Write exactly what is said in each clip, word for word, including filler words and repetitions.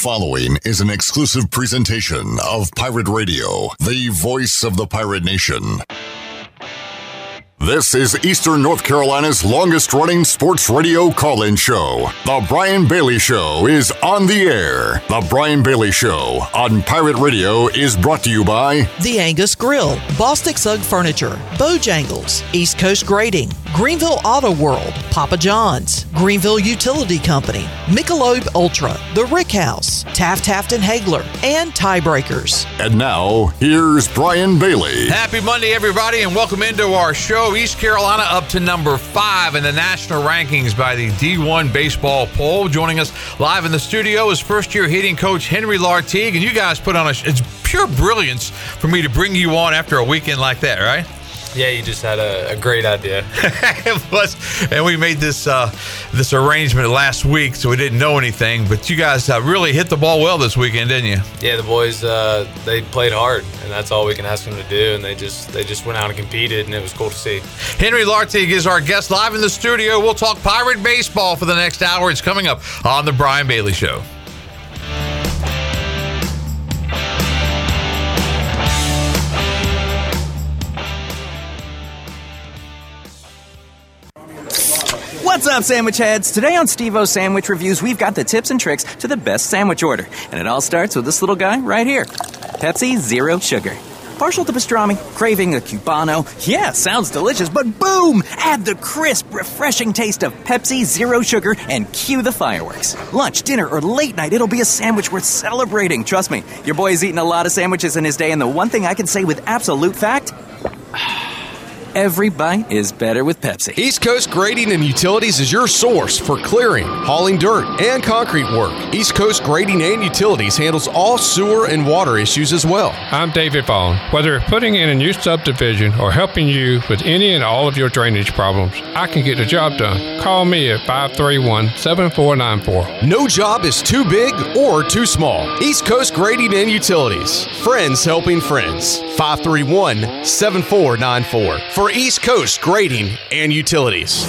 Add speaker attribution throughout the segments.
Speaker 1: following is an exclusive presentation of Pirate Radio, the voice of the pirate nation. This is Eastern North Carolina's longest-running sports radio call-in show. The Brian Bailey Show is on the air. The Brian Bailey Show on Pirate Radio is brought to you by
Speaker 2: The Angus Grill, Bostic Sugg Furniture, Bojangles, East Coast Grading, Greenville Auto World, Papa John's, Greenville Utility Company, Michelob Ultra, The Rick House, Taft Taft and Hagler, and Tiebreakers.
Speaker 1: And now, here's Brian Bailey.
Speaker 3: Happy Monday, everybody, and welcome into our show. East Carolina up to number five in the national rankings by the D one baseball poll. Joining us live in the studio is first-year hitting coach Henry Lartigue, and you guys put on a, it's pure brilliance for me to bring you on after a weekend like that, right?
Speaker 4: Yeah, you just had a, a great idea.
Speaker 3: It was, and we made this uh, this arrangement last week, so we didn't know anything. But you guys uh, really hit the ball well this weekend, didn't you?
Speaker 4: Yeah, the boys uh, they played hard, and that's all we can ask them to do. And they just they just went out and competed, and it was cool to see.
Speaker 3: Henry Lartigue is our guest live in the studio. We'll talk Pirate baseball for the next hour. It's coming up on the Brian Bailey Show.
Speaker 5: What's up, sandwich heads? Today on Steve-O's Sandwich Reviews, we've got the tips and tricks to the best sandwich order. And it all starts with this little guy right here. Pepsi Zero Sugar. Partial to pastrami, craving a Cubano. Yeah, sounds delicious, but boom! Add the crisp, refreshing taste of Pepsi Zero Sugar and cue the fireworks. Lunch, dinner, or late night, it'll be a sandwich worth celebrating. Trust me, your boy's eaten a lot of sandwiches in his day, and the one thing I can say with absolute fact... every bite is better with Pepsi.
Speaker 6: East Coast Grading and Utilities is your source for clearing, hauling dirt, and concrete work. East Coast Grading and Utilities handles all sewer and water issues as well.
Speaker 7: I'm David Vaughn. Whether putting in a new subdivision or helping you with any and all of your drainage problems, I can get the job done. Call me at five three one, seven four nine four.
Speaker 6: No job is too big or too small. East Coast Grading and Utilities. Friends helping friends. five three one, seven four nine four. For East Coast Grading and Utilities.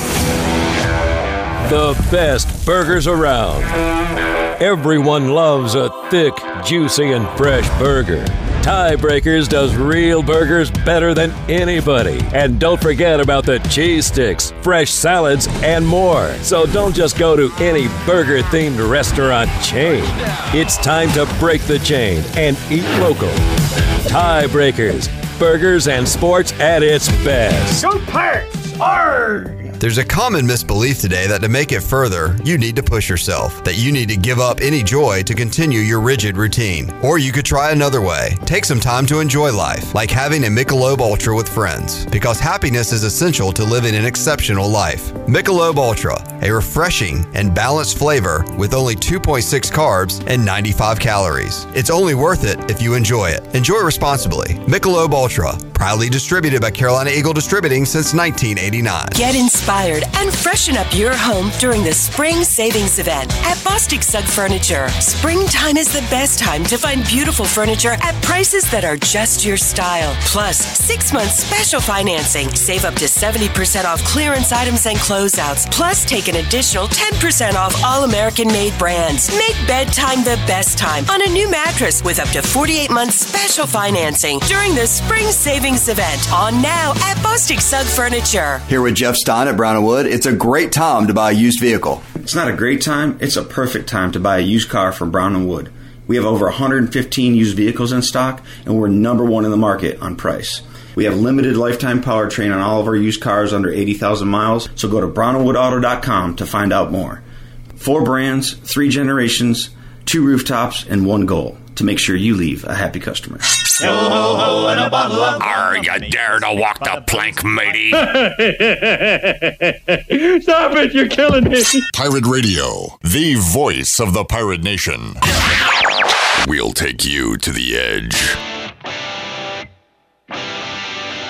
Speaker 8: The best burgers around. Everyone loves a thick, juicy, and fresh burger. Tiebreakers does real burgers better than anybody. And don't forget about the cheese sticks, fresh salads, and more. So don't just go to any burger-themed restaurant chain. It's time to break the chain and eat local. Tiebreakers. Burgers and sports at its best.
Speaker 9: Go Pirates! Arrgh!
Speaker 10: There's a common misbelief today that to make it further, you need to push yourself, that you need to give up any joy to continue your rigid routine. Or you could try another way. Take some time to enjoy life, like having a Michelob Ultra with friends, because happiness is essential to living an exceptional life. Michelob Ultra, a refreshing and balanced flavor with only two point six carbs and ninety-five calories. It's only worth it if you enjoy it. Enjoy responsibly. Michelob Ultra, proudly distributed by Carolina Eagle Distributing since nineteen eighty-nine.
Speaker 11: Get inspired and freshen up your home during the Spring Savings Event at Bostic Sugg Furniture. Springtime is the best time to find beautiful furniture at prices that are just your style. Plus, six months special financing. Save up to seventy percent off clearance items and closeouts. Plus, take an additional ten percent off all American-made brands. Make bedtime the best time on a new mattress with up to forty-eight months special financing during the Spring Savings Event. On now at Bostic Sugg Furniture.
Speaker 12: Here with Jeff Stein at Brown and Wood. It's a great time to buy a used vehicle.
Speaker 13: It's not a great time, it's a perfect time to buy a used car from Brown and Wood. We have over one hundred fifteen used vehicles in stock, and we're number one in the market on price. We have limited lifetime powertrain on all of our used cars under eighty thousand miles, so go to brown and wood auto dot com to find out more. Four brands, three generations, two rooftops, and one goal: to make sure you leave a happy customer.
Speaker 9: Ho, ho, ho, and a bottle of...
Speaker 14: Are you dare to walk the plank, matey?
Speaker 9: Stop it, you're killing me.
Speaker 1: Pirate Radio, the voice of the pirate nation. We'll take you to the edge.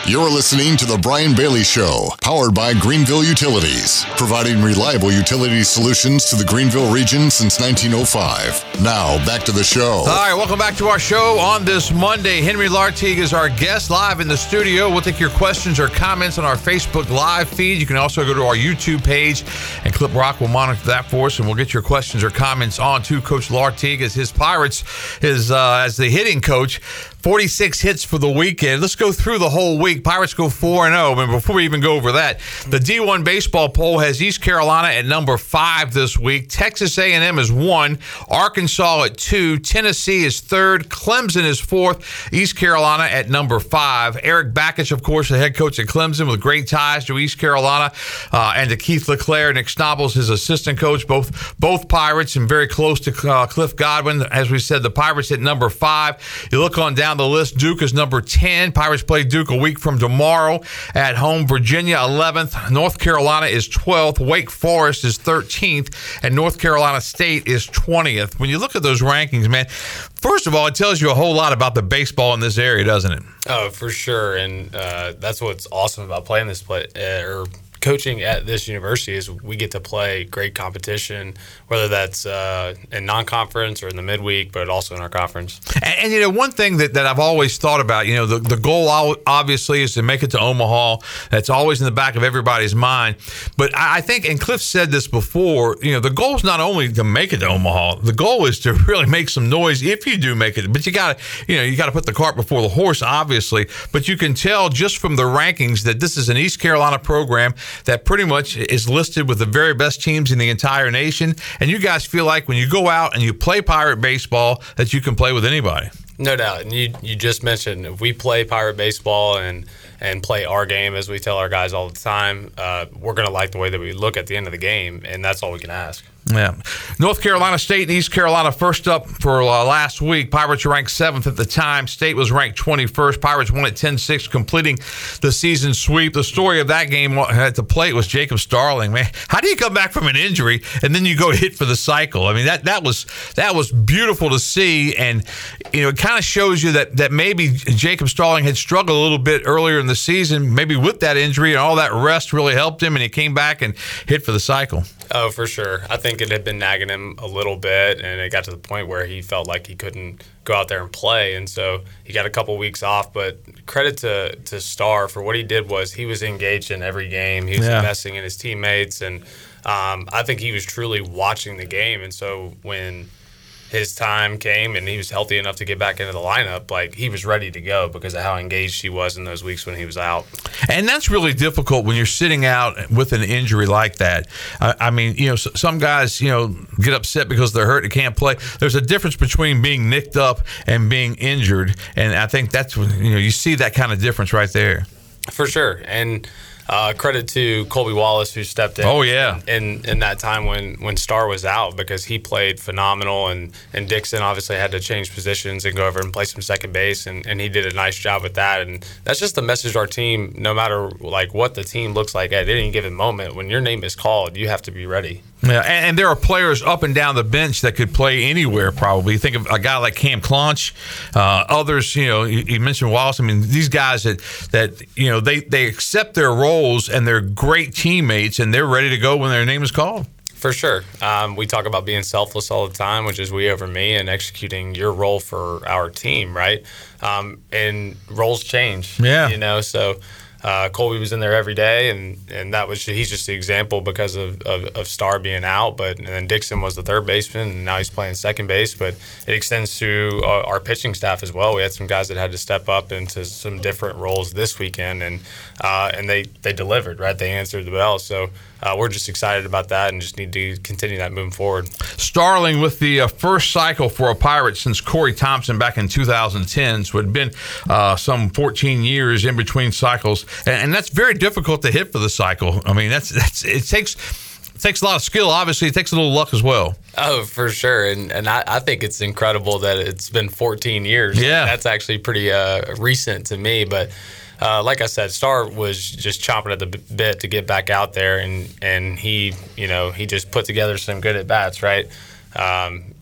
Speaker 1: You're listening to The Brian Bailey Show, powered by Greenville Utilities, providing reliable utility solutions to the Greenville region since nineteen oh five. Now, back to the show.
Speaker 3: All right, welcome back to our show on this Monday. Henry Lartigue is our guest live in the studio. We'll take your questions or comments on our Facebook Live feed. You can also go to our YouTube page, and Clip Rock will monitor that for us, and we'll get your questions or comments on to Coach Lartigue as his Pirates is uh, as the hitting coach. forty-six hits for the weekend. Let's go through the whole week. Pirates go four and oh. And before we even go over that, the D one baseball poll has East Carolina at number five this week. Texas A and M is one. Arkansas at two. Tennessee is third. Clemson is fourth. East Carolina at number five. Eric Bakich, of course, the head coach at Clemson with great ties to East Carolina uh, and to Keith LeClaire. Nick Snobbles, his assistant coach, both both Pirates and very close to uh, Cliff Godwin. As we said, the Pirates at number five. You look on down the list, Duke is number ten. Pirates play Duke a week from tomorrow at home. Virginia eleventh. North Carolina is twelfth. Wake Forest is thirteenth. And North Carolina State is twentieth. When you look at those rankings, man, first of all, it tells you a whole lot about the baseball in this area, doesn't it?
Speaker 4: Oh, for sure. And uh, that's what's awesome about playing this play uh, or coaching at this university is we get to play great competition, whether that's uh, in non-conference or in the midweek, but also in our conference.
Speaker 3: And, and you know, one thing that, that I've always thought about, you know, the, the goal obviously is to make it to Omaha. That's always in the back of everybody's mind. But I think, and Cliff said this before, you know, the goal is not only to make it to Omaha. The goal is to really make some noise if you do make it. But you got to, you know, you got to put the cart before the horse, obviously. But you can tell just from the rankings that this is an East Carolina program that pretty much is listed with the very best teams in the entire nation. And you guys feel like when you go out and you play Pirate baseball that you can play with anybody.
Speaker 4: No doubt. And you you just mentioned if we play Pirate baseball and and play our game, as we tell our guys all the time, uh, we're going to like the way that we look at the end of the game, and that's all we can ask.
Speaker 3: Yeah. North Carolina State and East Carolina first up for uh, last week. Pirates were ranked seventh at the time. State was ranked twenty-first. Pirates won at ten six, completing the season sweep. The story of that game at the plate was Jacob Starling. Man, how do you come back from an injury and then you go hit for the cycle? I mean, that that was that was beautiful to see, and you know, it kind of shows you that that maybe Jacob Starling had struggled a little bit earlier in the season, maybe with that injury, and all that rest really helped him, and he came back and hit for the cycle.
Speaker 4: Oh, for sure. I think it had been nagging him a little bit, and it got to the point where he felt like he couldn't go out there and play, and so he got a couple weeks off. But credit to, to Starr for what he did was he was engaged in every game. He was yeah. investing in his teammates, and um, I think he was truly watching the game. And so when his time came and he was healthy enough to get back into the lineup, like he was ready to go because of how engaged he was in those weeks when he was out.
Speaker 3: And that's really difficult when you're sitting out with an injury like that. I, I mean, you know, some guys, you know, get upset because they're hurt and can't play. There's a difference between being nicked up and being injured, and I think that's when, you know, you see that kind of difference right there.
Speaker 4: For sure. And Uh, credit to Colby Wallace, who stepped in.
Speaker 3: Oh yeah,
Speaker 4: in in that time when, when Starr was out, because he played phenomenal, and, and Dixon obviously had to change positions and go over and play some second base, and, and he did a nice job with that. And that's just the message to our team. No matter like what the team looks like at any given moment, when your name is called, you have to be ready.
Speaker 3: Yeah, and, and there are players up and down the bench that could play anywhere probably. You think of a guy like Cam Clonch, uh, others, you know, you, you mentioned Wallace. I mean, these guys that, that you know, they, they accept their roles and they're great teammates and they're ready to go when their name is called.
Speaker 4: For sure. Um, we talk about being selfless all the time, which is we over me, and executing your role for our team, right? Um, and roles change.
Speaker 3: Yeah.
Speaker 4: You know, so Uh, Colby was in there every day, and, and that was he's just the example because of, of, of Starr being out. But and then Dixon was the third baseman, and now he's playing second base. But it extends to our, our pitching staff as well. We had some guys that had to step up into some different roles this weekend, and uh, and they, they delivered, right? They answered the bell. So uh, we're just excited about that and just need to continue that moving forward.
Speaker 3: Starling with the uh, first cycle for a Pirate since Corey Thompson back in two thousand ten. So it had been uh, some fourteen years in between cycles. And, and that's very difficult to hit for the cycle. I mean, that's that's it takes it takes a lot of skill. Obviously, it takes a little luck as well.
Speaker 4: Oh, for sure. And and I, I think it's incredible that it's been fourteen years.
Speaker 3: Yeah,
Speaker 4: that's actually pretty uh, recent to me. But uh, like I said, Starr was just chomping at the bit to get back out there, and and he you know he just put together some good at bats, right? Um,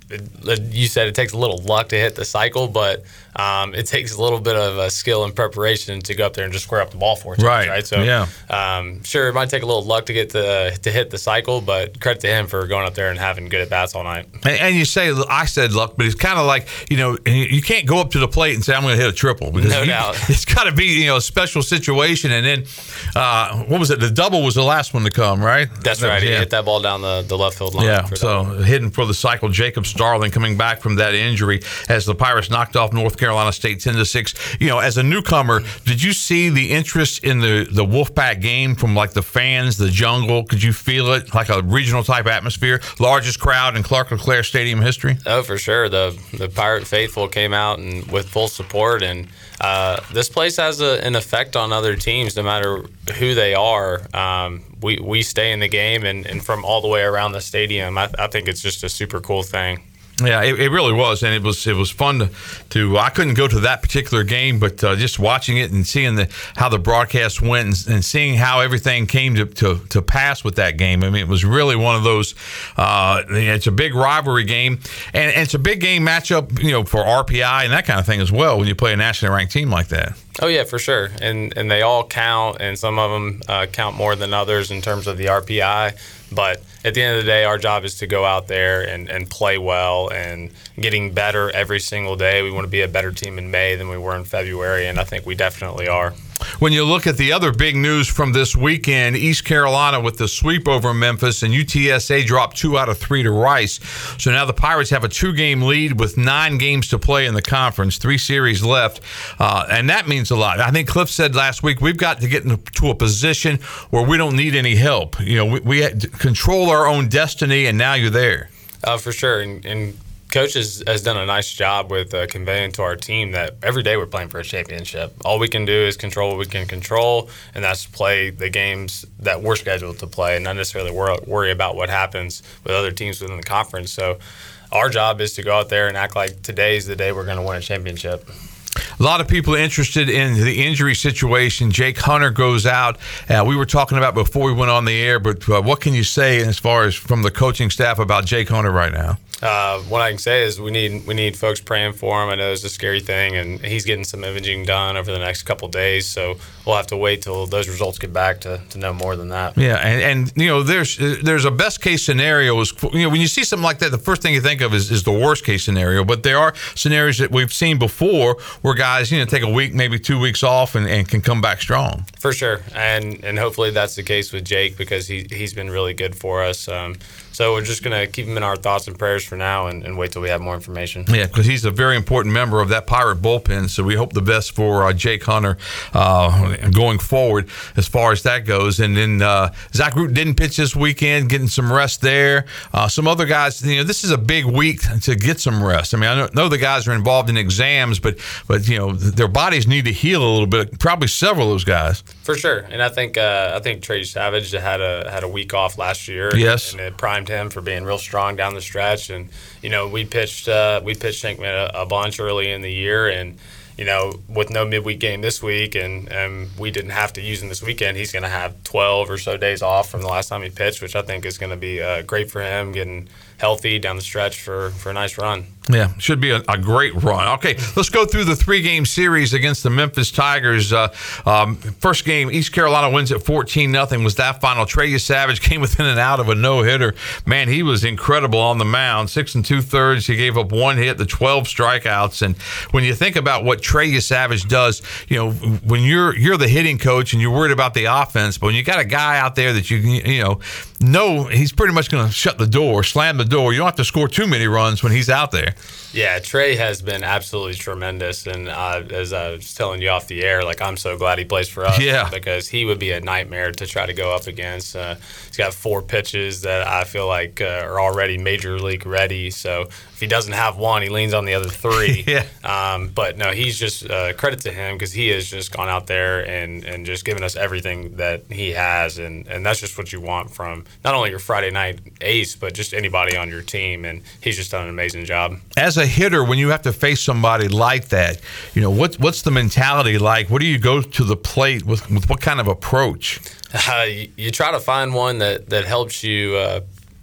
Speaker 4: it, you said it takes a little luck to hit the cycle, but um, it takes a little bit of uh, skill and preparation to go up there and just square up the ball four times,
Speaker 3: right?
Speaker 4: right? So,
Speaker 3: yeah.
Speaker 4: um, sure, it might take a little luck to get the to hit the cycle, but credit to him for going up there and having good at bats all night.
Speaker 3: And, and you say I said luck, but it's kind of like you know you can't go up to the plate and say I'm going to hit a triple because
Speaker 4: no
Speaker 3: you,
Speaker 4: doubt
Speaker 3: it's got to be you know a special situation. And then uh, what was it? The double was the last one to come, right?
Speaker 4: That's right. He yeah. hit that ball down the, the left field line.
Speaker 3: Yeah.
Speaker 4: For
Speaker 3: so hitting for the cycle, Jacob Starling coming back from that injury as the Pirates knocked off North Carolina State ten to six. You know, as a newcomer, did you see the interest in the the Wolfpack game from like the fans, the jungle? Could you feel it like a regional type atmosphere? Largest crowd in Clark LeClaire Stadium history.
Speaker 4: Oh, for sure. The the Pirate faithful came out and with full support, and uh, this place has a, an effect on other teams, no matter who they are. Um, we we stay in the game, and, and from all the way around the stadium. I, I think it's just a super cool thing.
Speaker 3: Yeah, it, it really was, and it was it was fun to, to. I couldn't go to that particular game, but uh, just watching it and seeing the how the broadcast went and, and seeing how everything came to, to, to pass with that game. I mean, it was really one of those. Uh, it's a big rivalry game, and, and it's a big game matchup, you know, for R P I and that kind of thing as well when you play a nationally ranked team like that.
Speaker 4: Oh yeah, for sure, and and they all count, and some of them uh, count more than others in terms of the R P I. But at the end of the day, our job is to go out there and, and play well and getting better every single day. We want to be a better team in May than we were in February, and I think we definitely are.
Speaker 3: When you look at the other big news from this weekend, East Carolina with the sweep over Memphis, and U T S A dropped two out of three to Rice. So now the Pirates have a two-game lead with nine games to play in the conference, three series left, uh, and that means a lot. I think Cliff said last week we've got to get into a position where we don't need any help. You know, we, we control our own destiny, and now you're there.
Speaker 4: Uh, for sure, and, and Coach has, has done a nice job with uh, conveying to our team that every day we're playing for a championship. All we can do is control what we can control, and that's play the games that we're scheduled to play and not necessarily wor- worry about what happens with other teams within the conference. So our job is to go out there and act like today's the day we're going to win a championship.
Speaker 3: A lot of people interested in the injury situation. Jake Hunter goes out. Uh, we were talking about before we went on the air, but uh, what can you say as far as from the coaching staff about Jake Hunter right now?
Speaker 4: Uh, what I can say is we need we need folks praying for him. I know it's a scary thing, and he's getting some imaging done over the next couple of days. So we'll have to wait till those results get back to, to know more than that.
Speaker 3: Yeah, and, and you know, there's there's a best case scenario. Is you know when you see something like that, the first thing you think of is, is the worst case scenario. But there are scenarios that we've seen before where guys you know take a week, maybe two weeks off, and, and can come back strong.
Speaker 4: For sure, and and hopefully that's the case with Jake because he he's been really good for us. Um, So we're just going to keep him in our thoughts and prayers for now and, and wait till we have more information.
Speaker 3: Yeah, because he's a very important member of that Pirate bullpen, so we hope the best for uh, Jake Hunter uh, going forward as far as that goes. And then uh, Zach Root didn't pitch this weekend, getting some rest there. Uh, some other guys, you know, this is a big week to get some rest. I mean, I know the guys are involved in exams, but, but you know, their bodies need to heal a little bit, probably several of those guys.
Speaker 4: For sure, and I think uh, I think Trey Savage had a had a week off last year.
Speaker 3: Yes,
Speaker 4: and it primed him for being real strong down the stretch. And you know, we pitched uh, we pitched Shankman a, a bunch early in the year, and you know, with no midweek game this week, and, and we didn't have to use him this weekend, he's going to have twelve or so days off from the last time he pitched, which I think is going to be uh, great for him, getting healthy down the stretch for, for a nice run.
Speaker 3: Yeah, should be a, a great run. Okay, let's go through the three-game series against the Memphis Tigers. Uh, um, first game, East Carolina wins at fourteen nothing was that final. Trey Savage came within and out of a no-hitter. Man, he was incredible on the mound. Six and two-thirds. He gave up one hit, the twelve strikeouts. And when you think about what Trey Savage does, you know, when you're you're the hitting coach and you're worried about the offense, but when you got a guy out there that you you know know he's pretty much going to shut the door, slam the door. You don't have to score too many runs when he's out there.
Speaker 4: Yeah, Trey has been absolutely tremendous, and uh, as I was telling you off the air, like I'm so glad he plays for us.
Speaker 3: Yeah.
Speaker 4: Because he would be a nightmare to try to go up against. Uh, he's got four pitches that I feel like uh, are already major league ready. So if he doesn't have one, he leans on the other three.
Speaker 3: yeah.
Speaker 4: Um, but no, he's just uh, credit to him because he has just gone out there and, and just given us everything that he has, and, and that's just what you want from not only your Friday night ace, but just anybody on your team. And he's just done an amazing job.
Speaker 3: As a hitter, when you have to face somebody like that, you know, what's what's the mentality like? What do you go to the plate with? With what kind of approach?
Speaker 4: Uh, you, you try to find one that that helps you uh,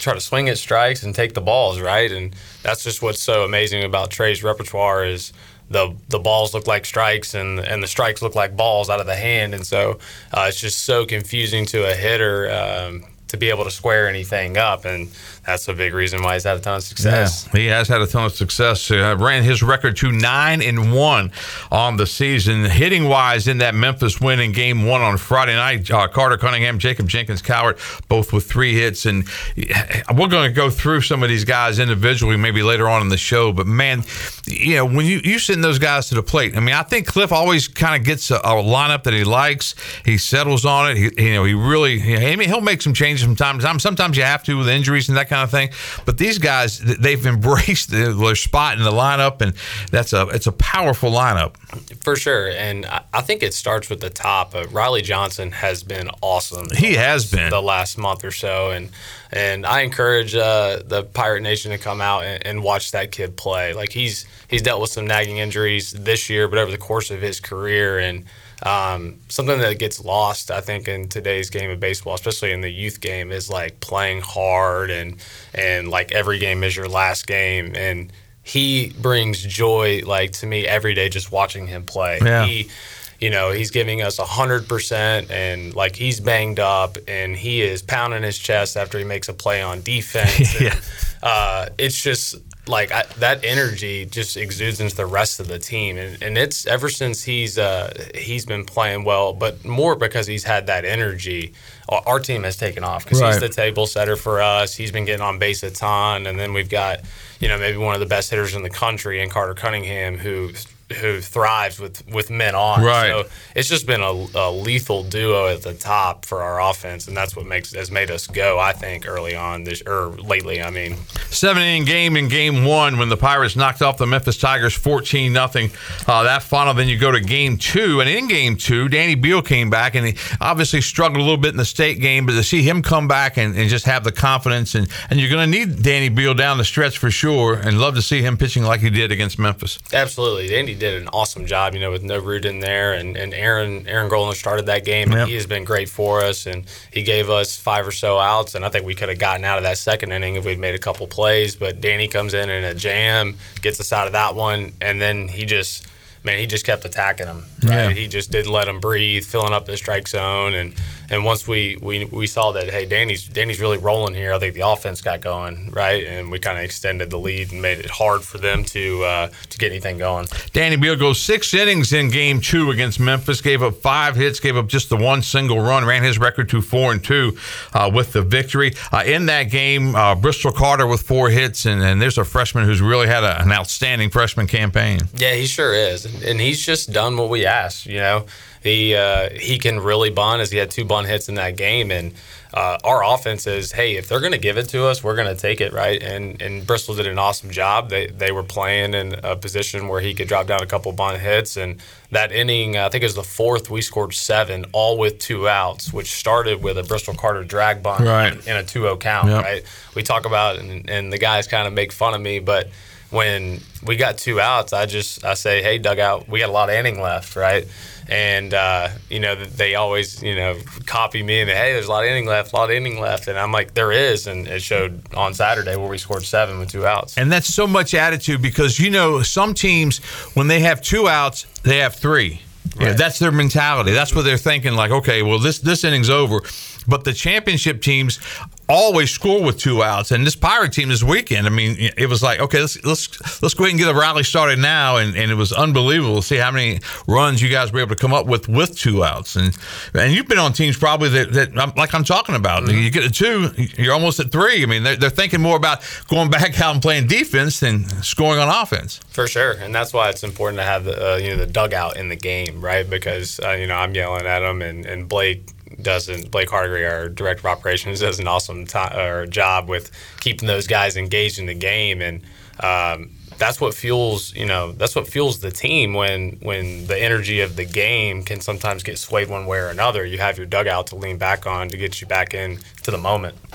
Speaker 4: try to swing at strikes and take the balls, right? And that's just what's so amazing about Trey's repertoire is the the balls look like strikes and and the strikes look like balls out of the hand, and so uh, it's just so confusing to a hitter um, to be able to square anything up, and that's a big reason why he's had a ton of success.
Speaker 3: Yeah, he has had a ton of success. Uh, ran his record to nine and one on the season. Hitting wise, in that Memphis win in Game One on Friday night, uh, Carter Cunningham, Jacob Jenkins Cowart, both with three hits. And we're going to go through some of these guys individually, maybe later on in the show. But man, you know, when you you send those guys to the plate, I mean, I think Cliff always kind of gets a, a lineup that he likes. He settles on it. He, you know, he really. I mean, he'll make some changes from time to time. Sometimes you have to with injuries and that kind of thing. But these guys, they've embraced their spot in the lineup, and that's a it's a powerful lineup.
Speaker 4: For sure. And I think it starts with the top. Uh, Riley Johnson has been awesome.
Speaker 3: He has been.
Speaker 4: The last month or so. And and I encourage uh, the Pirate Nation to come out and, and watch that kid play. Like, he's he's dealt with some nagging injuries this year, but over the course of his career, and Um, something that gets lost, I think, in today's game of baseball, especially in the youth game, is like playing hard and and like every game is your last game. And he brings joy, like, to me every day just watching him play.
Speaker 3: Yeah.
Speaker 4: He, you know, he's giving us a hundred percent, and like he's banged up, and he is pounding his chest after he makes a play on defense.
Speaker 3: Yeah.
Speaker 4: And, uh, it's just. Like I, that energy just exudes into the rest of the team, and, and it's ever since he's uh, he's been playing well, but more because he's had that energy. Our team has taken off because
Speaker 3: Right.
Speaker 4: he's the table setter for us. He's been getting on base a ton, and then we've got, you know, maybe one of the best hitters in the country in Carter Cunningham, who who thrives with, with men on.
Speaker 3: Right.
Speaker 4: So it's just been a, a lethal duo at the top for our offense, and that's what makes has made us go, I think, early on this or lately. I mean,
Speaker 3: Seven inning game in Game One when the Pirates knocked off the Memphis Tigers fourteen nothing. Uh, that final, then you go to Game Two, and in Game Two, Danny Beal came back, and he obviously struggled a little bit in the state game, but to see him come back and, and just have the confidence, and, and you're going to need Danny Beal down the stretch for sure, and love to see him pitching like he did against Memphis.
Speaker 4: Absolutely. Danny did an awesome job, you know, with no root in there, and, and Aaron Aaron Golden started that game, and
Speaker 3: Yep.
Speaker 4: he has been great for us, and he gave us five or so outs, and I think we could have gotten out of that second inning if we'd made a couple plays, but Danny comes in in a jam, gets us out of that one, and then he just, man, he just kept attacking him, right?
Speaker 3: Yeah.
Speaker 4: He just didn't let him breathe, filling up the strike zone, and and once we, we, we saw that, hey, Danny's Danny's really rolling here, I think the offense got going, right? And we kind of extended the lead and made it hard for them to uh, to get anything going.
Speaker 3: Danny Beal goes six innings in Game Two against Memphis, gave up five hits, gave up just the one single run, ran his record to four and two uh, with the victory. Uh, in that game, uh, Bristol Carter with four hits, and, and there's a freshman who's really had a, an outstanding freshman campaign.
Speaker 4: Yeah, he sure is, and he's just done what we asked. You know, he uh, he can really bunt, as he had two bunt hits in that game, and uh, our offense is, hey, if they're going to give it to us, we're going to take it, right? And and Bristol did an awesome job. They they were playing in a position where he could drop down a couple bunt hits, and that inning, I think it was the fourth, we scored seven, all with two outs, which started with a Bristol Carter drag bunt
Speaker 3: Right.
Speaker 4: in a two oh count,
Speaker 3: Yep.
Speaker 4: right? We talk about, and, and the guys kind of make fun of me, but when we got two outs, I just I say, hey, dugout, we got a lot of inning left, right? And, uh, you know, they always, you know, copy me and, hey, there's a lot of inning left, a lot of inning left. And I'm like, there is. And it showed on Saturday where we scored seven with two outs.
Speaker 3: And that's so much attitude because, you know, some teams, when they have two outs, they have three. You know, that's their mentality. That's what they're thinking, like, okay, well, this this inning's over. But the championship teams always score with two outs. And this Pirate team this weekend, I mean, it was like, okay, let's let's let's go ahead and get a rally started now. And, and it was unbelievable to see how many runs you guys were able to come up with with two outs. And and you've been on teams probably that, that like I'm talking about. Mm-hmm. You get a two, you're almost at three. I mean, they're, they're thinking more about going back out and playing defense than scoring on offense.
Speaker 4: For sure, and that's why it's important to have the uh, you know the dugout in the game, right? Because uh, you know I'm yelling at them, and, and Blake doesn't. Blake Hargreaves, our director of operations, does an awesome to- or job with keeping those guys engaged in the game, and um, that's what fuels you know that's what fuels the team when when the energy of the game can sometimes get swayed one way or another. You have your dugout to lean back on to get you back in to the moment.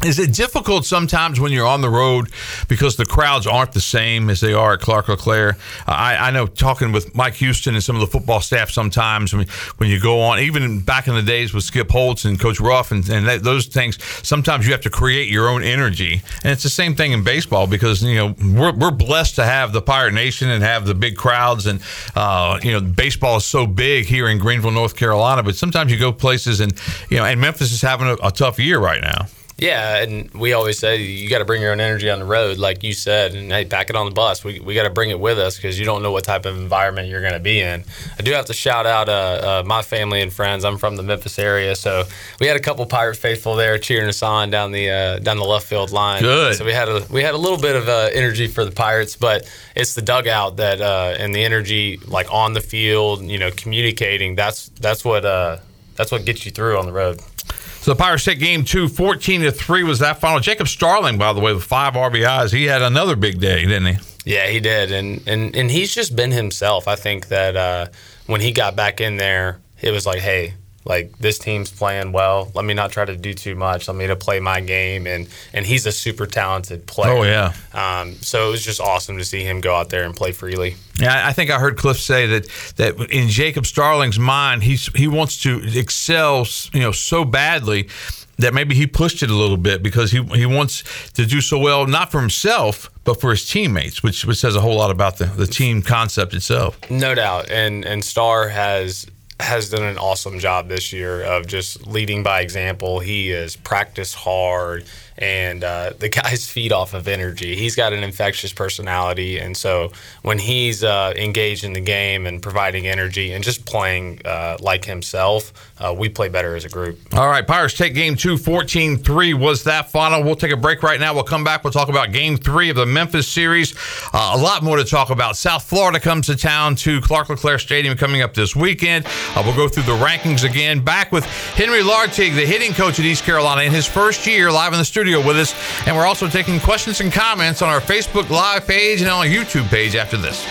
Speaker 3: Is it difficult sometimes when you're on the road because the crowds aren't the same as they are at Clark LeClair? I, I know talking with Mike Houston and some of the football staff sometimes when, when you go on, even back in the days with Skip Holtz and Coach Ruff and, and that, those things, sometimes you have to create your own energy. And it's the same thing in baseball because, you know, we're, we're blessed to have the Pirate Nation and have the big crowds. And, uh, you know, baseball is so big here in Greenville, North Carolina. But sometimes you go places and, you know, and Memphis is having a, a tough year right now.
Speaker 4: Yeah, and we always say you got to bring your own energy on the road, like you said, and hey, pack it on the bus. We we got to bring it with us because you don't know what type of environment you're going to be in. I do have to shout out uh, uh, my family and friends. I'm from the Memphis area, so we had a couple Pirate faithful there cheering us on down the uh, down the left field line.
Speaker 3: Good.
Speaker 4: So we had a we had a little bit of uh, energy for the Pirates, but it's the dugout that uh, and the energy like on the field, you know, communicating. That's that's what uh, that's what gets you through on the road.
Speaker 3: So the Pirates take game two, fourteen to three was that final. Jacob Starling, by the way, with five R B Is. He had another big day, didn't he?
Speaker 4: Yeah, he did. And and, and he's just been himself. I think that uh, when he got back in there, it was like, hey, like this team's playing well. Let me not try to do too much. Let me to play my game. And, and he's a super talented player.
Speaker 3: Oh, yeah.
Speaker 4: Um, so it was just awesome to see him go out there and play freely.
Speaker 3: Yeah, I think I heard Cliff say that that in Jacob Starling's mind, he's he wants to excel, you know, so badly that maybe he pushed it a little bit because he he wants to do so well, not for himself, but for his teammates, which which says a whole lot about the, the team concept itself.
Speaker 4: No doubt. And and Star has has done an awesome job this year of just leading by example. He has practiced hard, and uh, the guy's feed off of energy. He's got an infectious personality, and so when he's uh, engaged in the game and providing energy and just playing uh, like himself, uh, we play better as a group.
Speaker 3: All right, Pirates take game two, fourteen three was that final. We'll take a break right now. We'll come back. We'll talk about game three of the Memphis series. Uh, a lot more to talk about. South Florida comes to town to Clark LeClair Stadium coming up this weekend. Uh, we'll go through the rankings again. Back with Henry Lartigue, the hitting coach at East Carolina, in his first year live in the studio with us. And we're also taking questions and comments on our Facebook Live page and on our YouTube page after this.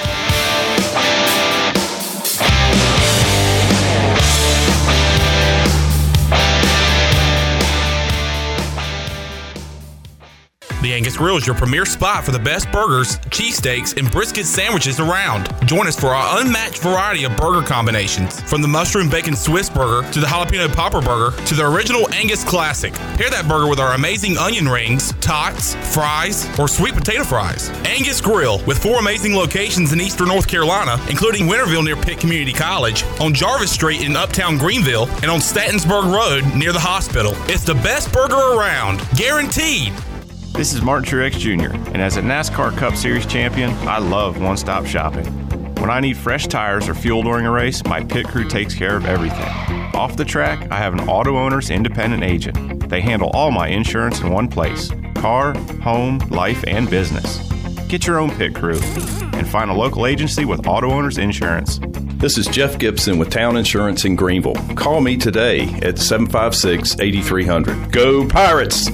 Speaker 15: The Angus Grill is your premier spot for the best burgers, cheesesteaks, and brisket sandwiches around. Join us for our unmatched variety of burger combinations, from the mushroom bacon Swiss burger to the jalapeno popper burger to the original Angus classic. Pair that burger with our amazing onion rings, tots, fries, or sweet potato fries. Angus Grill, with four amazing locations in eastern North Carolina, including Winterville near Pitt Community College, on Jarvis Street in uptown Greenville, and on Statensburg Road near the hospital. It's the best burger around, guaranteed.
Speaker 16: This is Martin Truex Junior, and as a NASCAR Cup Series champion, I love one-stop shopping. When I need fresh tires or fuel during a race, my pit crew takes care of everything. Off the track, I have an Auto Owners independent agent. They handle all my insurance in one place: car, home, life, and business. Get your own pit crew and find a local agency with Auto Owners Insurance.
Speaker 17: This is Jeff Gibson with Town Insurance in Greenville. Call me today at seven five six, eight three zero zero. Go Pirates!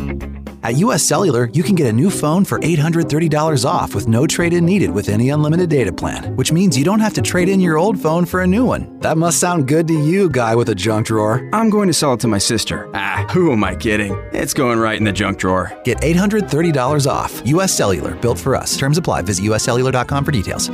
Speaker 18: At U S Cellular, you can get a new phone for eight hundred thirty dollars off with no trade-in needed with any unlimited data plan, which means you don't have to trade in your old phone for a new one. That must sound good to you, guy with a junk drawer.
Speaker 19: I'm going to sell it to my sister. Ah, who am I kidding? It's going right in the junk drawer.
Speaker 18: Get eight hundred thirty dollars off. U S Cellular, built for us. Terms apply. Visit U S cellular dot com for details.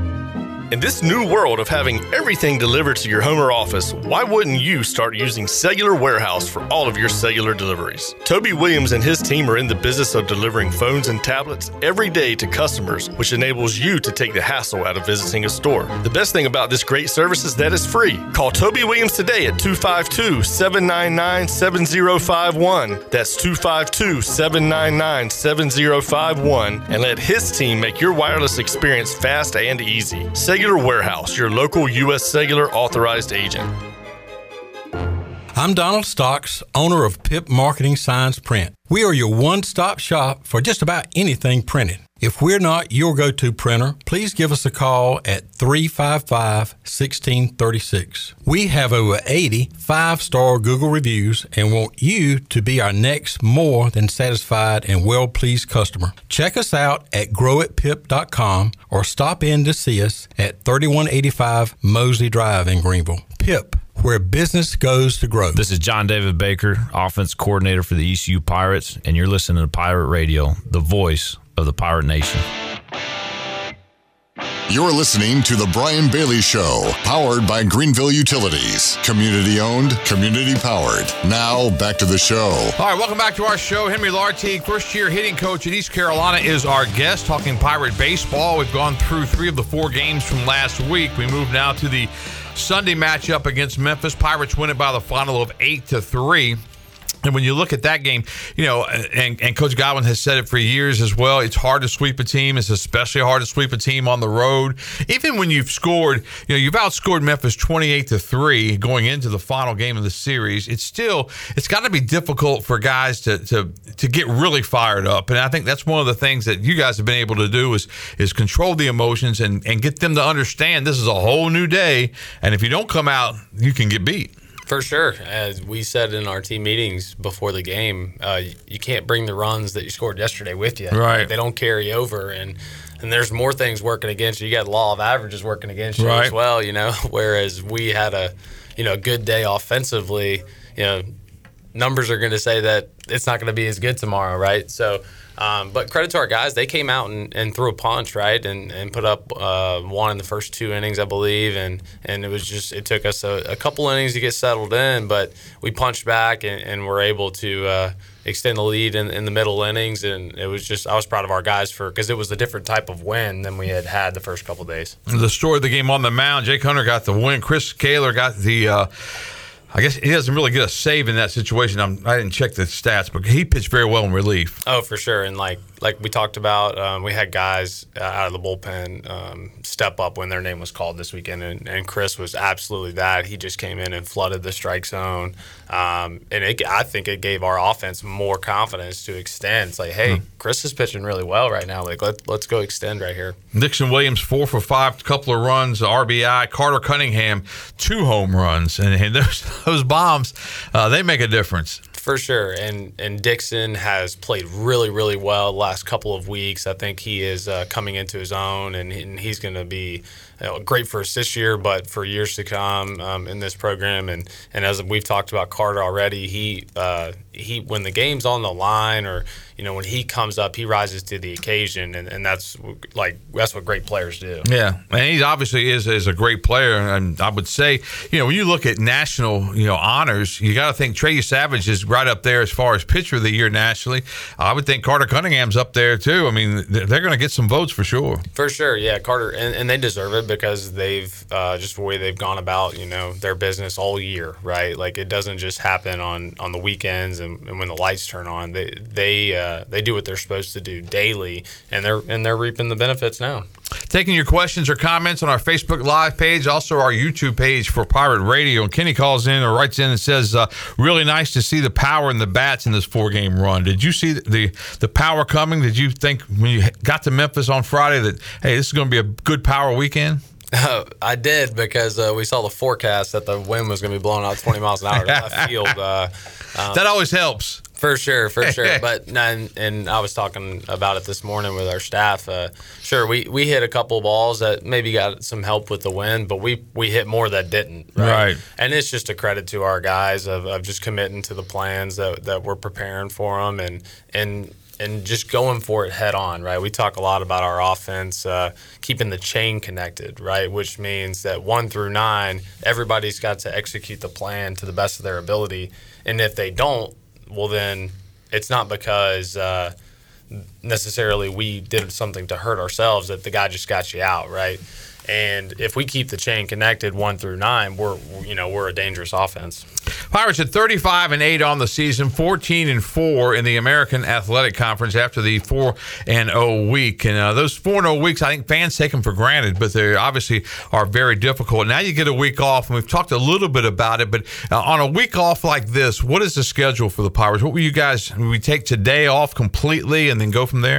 Speaker 20: In this new world of having everything delivered to your home or office, why wouldn't you start using Cellular Warehouse for all of your cellular deliveries? Toby Williams and his team are in the business of delivering phones and tablets every day to customers, which enables you to take the hassle out of visiting a store. The best thing about this great service is that it's free. Call Toby Williams today at two five two, seven nine nine, seven zero five one. That's two five two, seven nine nine, seven zero five one, and let his team make your wireless experience fast and easy. Cellular Warehouse, your local U S Cellular authorized agent.
Speaker 21: I'm Donald Stocks, owner of Pip Marketing Signs Print. We are your one-stop shop for just about anything printed. If we're not your go-to printer, please give us a call at three five five, one six three six. We have over eighty five-star Google reviews and want you to be our next more than satisfied and well-pleased customer. Check us out at grow it pip dot com or stop in to see us at thirty-one eighty-five Mosley Drive in Greenville. Pip, where business goes to grow.
Speaker 2: This is John David Baker, offense coordinator for the E C U Pirates, and you're listening to Pirate Radio, the voice of the Pirate Nation.
Speaker 1: You're listening to The Brian Bailey Show, powered by Greenville Utilities. Community owned, community powered. Now, back to the show.
Speaker 3: All right, welcome back to our show. Henry Lartigue, first-year hitting coach at East Carolina, is our guest, talking Pirate baseball. We've gone through three of the four games from last week. We move now to the Sunday matchup against Memphis. Pirates win it by the final of eight to three. And when you look at that game, you know, and, and Coach Godwin has said it for years as well, it's hard to sweep a team. It's especially hard to sweep a team on the road. Even when you've scored, you know, you've outscored Memphis twenty-eight to three going into the final game of the series. It's still, it's got to be difficult for guys to, to to get really fired up. And I think that's one of the things that you guys have been able to do is is control the emotions and, and get them to understand this is a whole new day. And if you don't come out, you can get beat.
Speaker 4: For sure. As we said in our team meetings before the game, uh, you can't bring the runs that you scored yesterday with you.
Speaker 3: Right.
Speaker 4: They don't carry over. And and there's more things working against you. You got law of averages working against you
Speaker 3: right.
Speaker 4: as well, you know, whereas we had a, you know, good day offensively. You know, numbers are going to say that it's not going to be as good tomorrow, right? So, um, but credit to our guys. They came out and, and threw a punch, right, and, and put up uh, one in the first two innings, I believe, and, and it was just it took us a, a couple innings to get settled in, but we punched back and, and were able to uh, extend the lead in, in the middle innings, and it was just I was proud of our guys for because it was a different type of win than we had had the first couple of days.
Speaker 3: The story of the game on the mound, Jake Hunter got the win. Chris Kaler got the uh, I guess he doesn't really get a save in that situation. I'm, I didn't check the stats, but he pitched very well in relief.
Speaker 4: Oh, for sure. And like like we talked about, um, we had guys uh, out of the bullpen um, step up when their name was called this weekend, and, and Chris was absolutely that. He just came in and flooded the strike zone, um, and it, I think it gave our offense more confidence to extend. It's like, hey, hmm. Chris is pitching really well right now. Like let let's go extend right here.
Speaker 3: Dixon Williams four for five, couple of runs, R B I. Carter Cunningham two home runs, and, and those those bombs uh, they make a difference.
Speaker 4: For sure, and and Dixon has played really, really well the last couple of weeks. I think he is uh, coming into his own, and, and he's going to be you know, great for us this year, but for years to come um, in this program. And, and as we've talked about Carter already, he uh, he when the game's on the line, or you know when he comes up, he rises to the occasion, and, and that's like that's what great players do.
Speaker 3: Yeah, and he obviously is is a great player, and I would say you know when you look at national you know honors, you got to think Trey Savage is right up there as far as pitcher of the year nationally. I would think Carter Cunningham's up there too. I mean, they're going to get some votes for sure.
Speaker 4: For sure, yeah, Carter, and, and they deserve it because they've uh, just the way they've gone about you know their business all year, right? Like it doesn't just happen on, on the weekends and, and when the lights turn on. They they uh, they do what they're supposed to do daily, and they're and they're reaping the benefits now.
Speaker 3: Taking your questions or comments on our Facebook Live page, also our YouTube page for Pirate Radio. And Kenny calls in or writes in and says, uh, really nice to see the power in the bats in this four-game run. Did you see the the power coming? Did you think when you got to Memphis on Friday that, hey, this is going to be a good power weekend?
Speaker 4: Uh, I did because uh, we saw the forecast that the wind was going to be blowing out twenty miles an hour to left field. Uh, um,
Speaker 3: that always helps.
Speaker 4: For sure, for sure. But and, and I was talking about it this morning with our staff. Uh, sure, we, we hit a couple balls that maybe got some help with the wind, but we, we hit more that didn't. Right?
Speaker 3: right.
Speaker 4: And it's just a credit to our guys of, of just committing to the plans that, that we're preparing for them and and and just going for it head on, right? We talk a lot about our offense, uh, keeping the chain connected, right? Which means that one through nine, everybody's got to execute the plan to the best of their ability. And if they don't, well, then it's not because uh, necessarily we did something to hurt ourselves that the guy just got you out, right? And if we keep the chain connected one through nine, we're you know we're a dangerous offense.
Speaker 3: Pirates at thirty-five and eight on the season, fourteen and four in the American Athletic Conference after the four and oh week. And uh, those four and oh weeks, I think fans take them for granted, but they obviously are very difficult. Now you get a week off, and we've talked a little bit about it. But uh, on a week off like this, what is the schedule for the Pirates? What will you guys? Will we take today off completely and then go from there?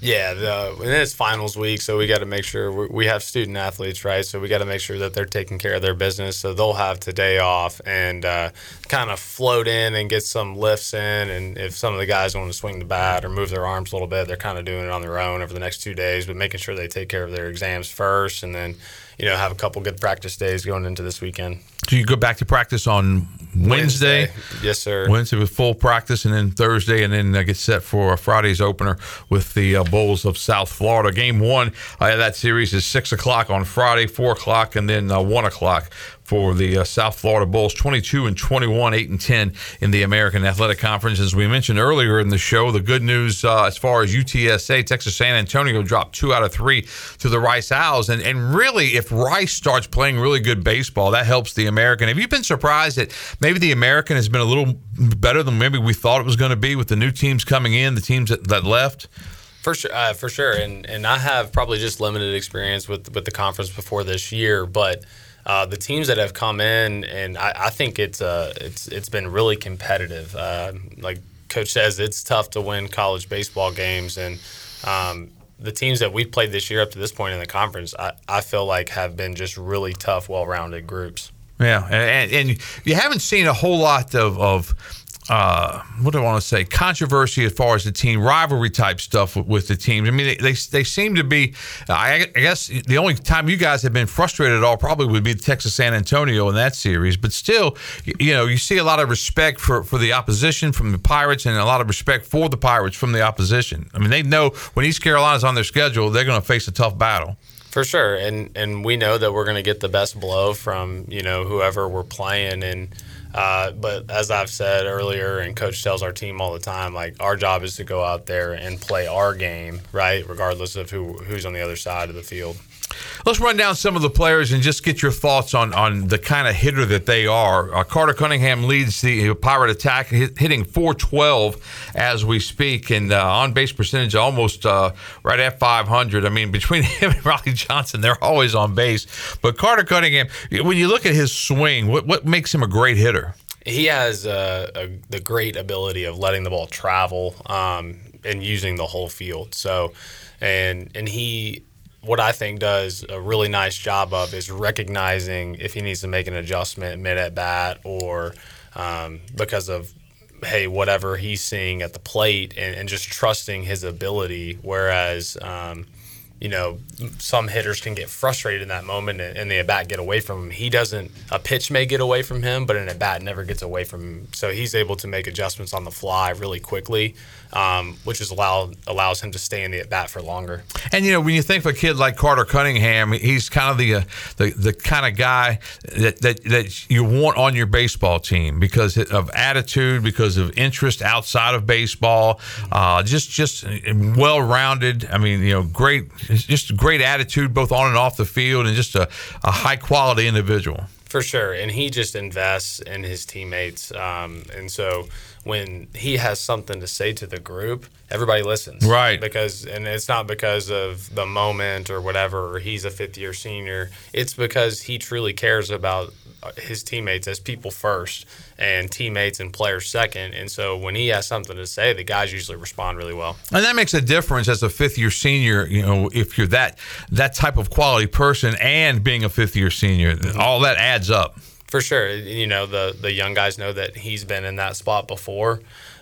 Speaker 4: Yeah, the, and it's finals week, so we got to make sure we, we have student athletes, right? So we got to make sure that they're taking care of their business. So they'll have today off and uh, kind of float in and get some lifts in. And if some of the guys want to swing the bat or move their arms a little bit, they're kind of doing it on their own over the next two days, but making sure they take care of their exams first, and then you know have a couple good practice days going into this weekend.
Speaker 3: So you go back to practice on Wednesday?
Speaker 4: Wednesday. Yes, sir.
Speaker 3: Wednesday with full practice, and then Thursday, and then uh, get set for Friday's opener with the uh, Bulls of South Florida. Game one uh, of that series is six o'clock on Friday, four o'clock, and then uh, one o'clock for the uh, South Florida Bulls, twenty-two and twenty-one, eight and ten in the American Athletic Conference. As we mentioned earlier in the show, the good news uh, as far as U T S A, Texas San Antonio dropped two out of three to the Rice Owls. And, and really, if Rice starts playing really good baseball, that helps the American. Have you been surprised that maybe the American has been a little better than maybe we thought it was going to be with the new teams coming in, the teams that, that left?
Speaker 4: For sure, uh, for sure. And and I have probably just limited experience with with the conference before this year, but uh, the teams that have come in, and I, I think it's uh it's it's been really competitive. Uh, like Coach says, it's tough to win college baseball games, and um, the teams that we've played this year up to this point in the conference, I, I feel like have been just really tough, well-rounded groups.
Speaker 3: Yeah, and, and you haven't seen a whole lot of, of uh, what do I want to say, controversy as far as the team rivalry type stuff with, with the teams. I mean, they, they they seem to be, I, I guess the only time you guys have been frustrated at all probably would be the Texas San Antonio in that series. But still, you know, you see a lot of respect for, for the opposition from the Pirates and a lot of respect for the Pirates from the opposition. I mean, they know when East Carolina's on their schedule, they're going to face a tough battle.
Speaker 4: For sure, and and we know that we're going to get the best blow from you know whoever we're playing, and uh, but as I've said earlier, and Coach tells our team all the time, like our job is to go out there and play our game, right, regardless of who who's on the other side of the field.
Speaker 3: Let's run down some of the players and just get your thoughts on, on the kind of hitter that they are. Uh, Carter Cunningham leads the Pirate attack, hit, hitting four twelve as we speak, and uh, on-base percentage almost uh, right at five hundred. I mean, between him and Raleigh Johnson, they're always on base. But Carter Cunningham, when you look at his swing, what, what makes him a great hitter?
Speaker 4: He has uh, a, the great ability of letting the ball travel um, and using the whole field. So, and and he... what I think does a really nice job of is recognizing if he needs to make an adjustment mid at bat or um, because of, hey, whatever he's seeing at the plate and, and just trusting his ability. Whereas, um, you know, some hitters can get frustrated in that moment and, and the at bat get away from him. He doesn't, a pitch may get away from him, but an at bat never gets away from him. So he's able to make adjustments on the fly really quickly. Um, which is allow, allows him to stay in the at-bat for longer.
Speaker 3: And, you know, when you think of a kid like Carter Cunningham, he's kind of the uh, the, the kind of guy that, that, that you want on your baseball team because of attitude, because of interest outside of baseball, uh, just just well-rounded. I mean, you know, great, just a great attitude both on and off the field and just a, a high-quality individual.
Speaker 4: For sure, and he just invests in his teammates, um, and so when he has something to say to the group, everybody listens.
Speaker 3: Right.
Speaker 4: Because, and it's not because of the moment or whatever, or he's a fifth-year senior. It's because he truly cares about his teammates as people first and teammates and players second. And so when he has something to say, the guys usually respond really well.
Speaker 3: And that makes a difference as a fifth-year senior, you know, if you're that that type of quality person and being a fifth-year senior, all that adds up.
Speaker 4: For sure. You know, the, the young guys know that he's been in that spot before.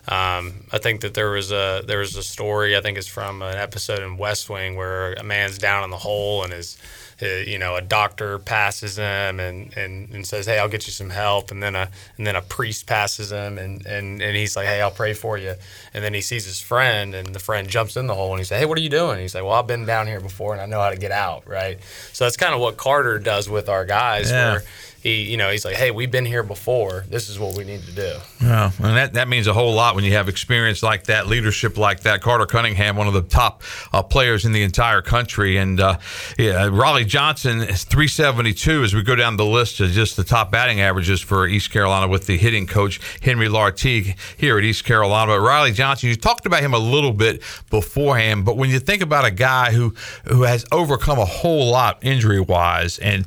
Speaker 4: Um, I think that there was a there was a story, I think it's from an episode in West Wing, where a man's down in the hole and his, his you know, a doctor passes him and, and, and says, hey, I'll get you some help. And then a and then a priest passes him and, and, and he's like, hey, I'll pray for you. And then he sees his friend and the friend jumps in the hole and he says, hey, what are you doing? And he's like, well, I've been down here before and I know how to get out, right? So that's kind of what Carter does with our guys,
Speaker 3: yeah.
Speaker 4: where He, you know, he's like, hey, we've been here before. This is what we need to do.
Speaker 3: Yeah, and that, that means a whole lot when you have experience like that, leadership like that. Carter Cunningham, one of the top uh, players in the entire country. And uh, yeah, Raleigh Johnson is three seventy-two as we go down the list of just the top batting averages for East Carolina with the hitting coach, Henry Lartigue, here at East Carolina. But Raleigh Johnson, you talked about him a little bit beforehand, but when you think about a guy who, who has overcome a whole lot injury-wise, and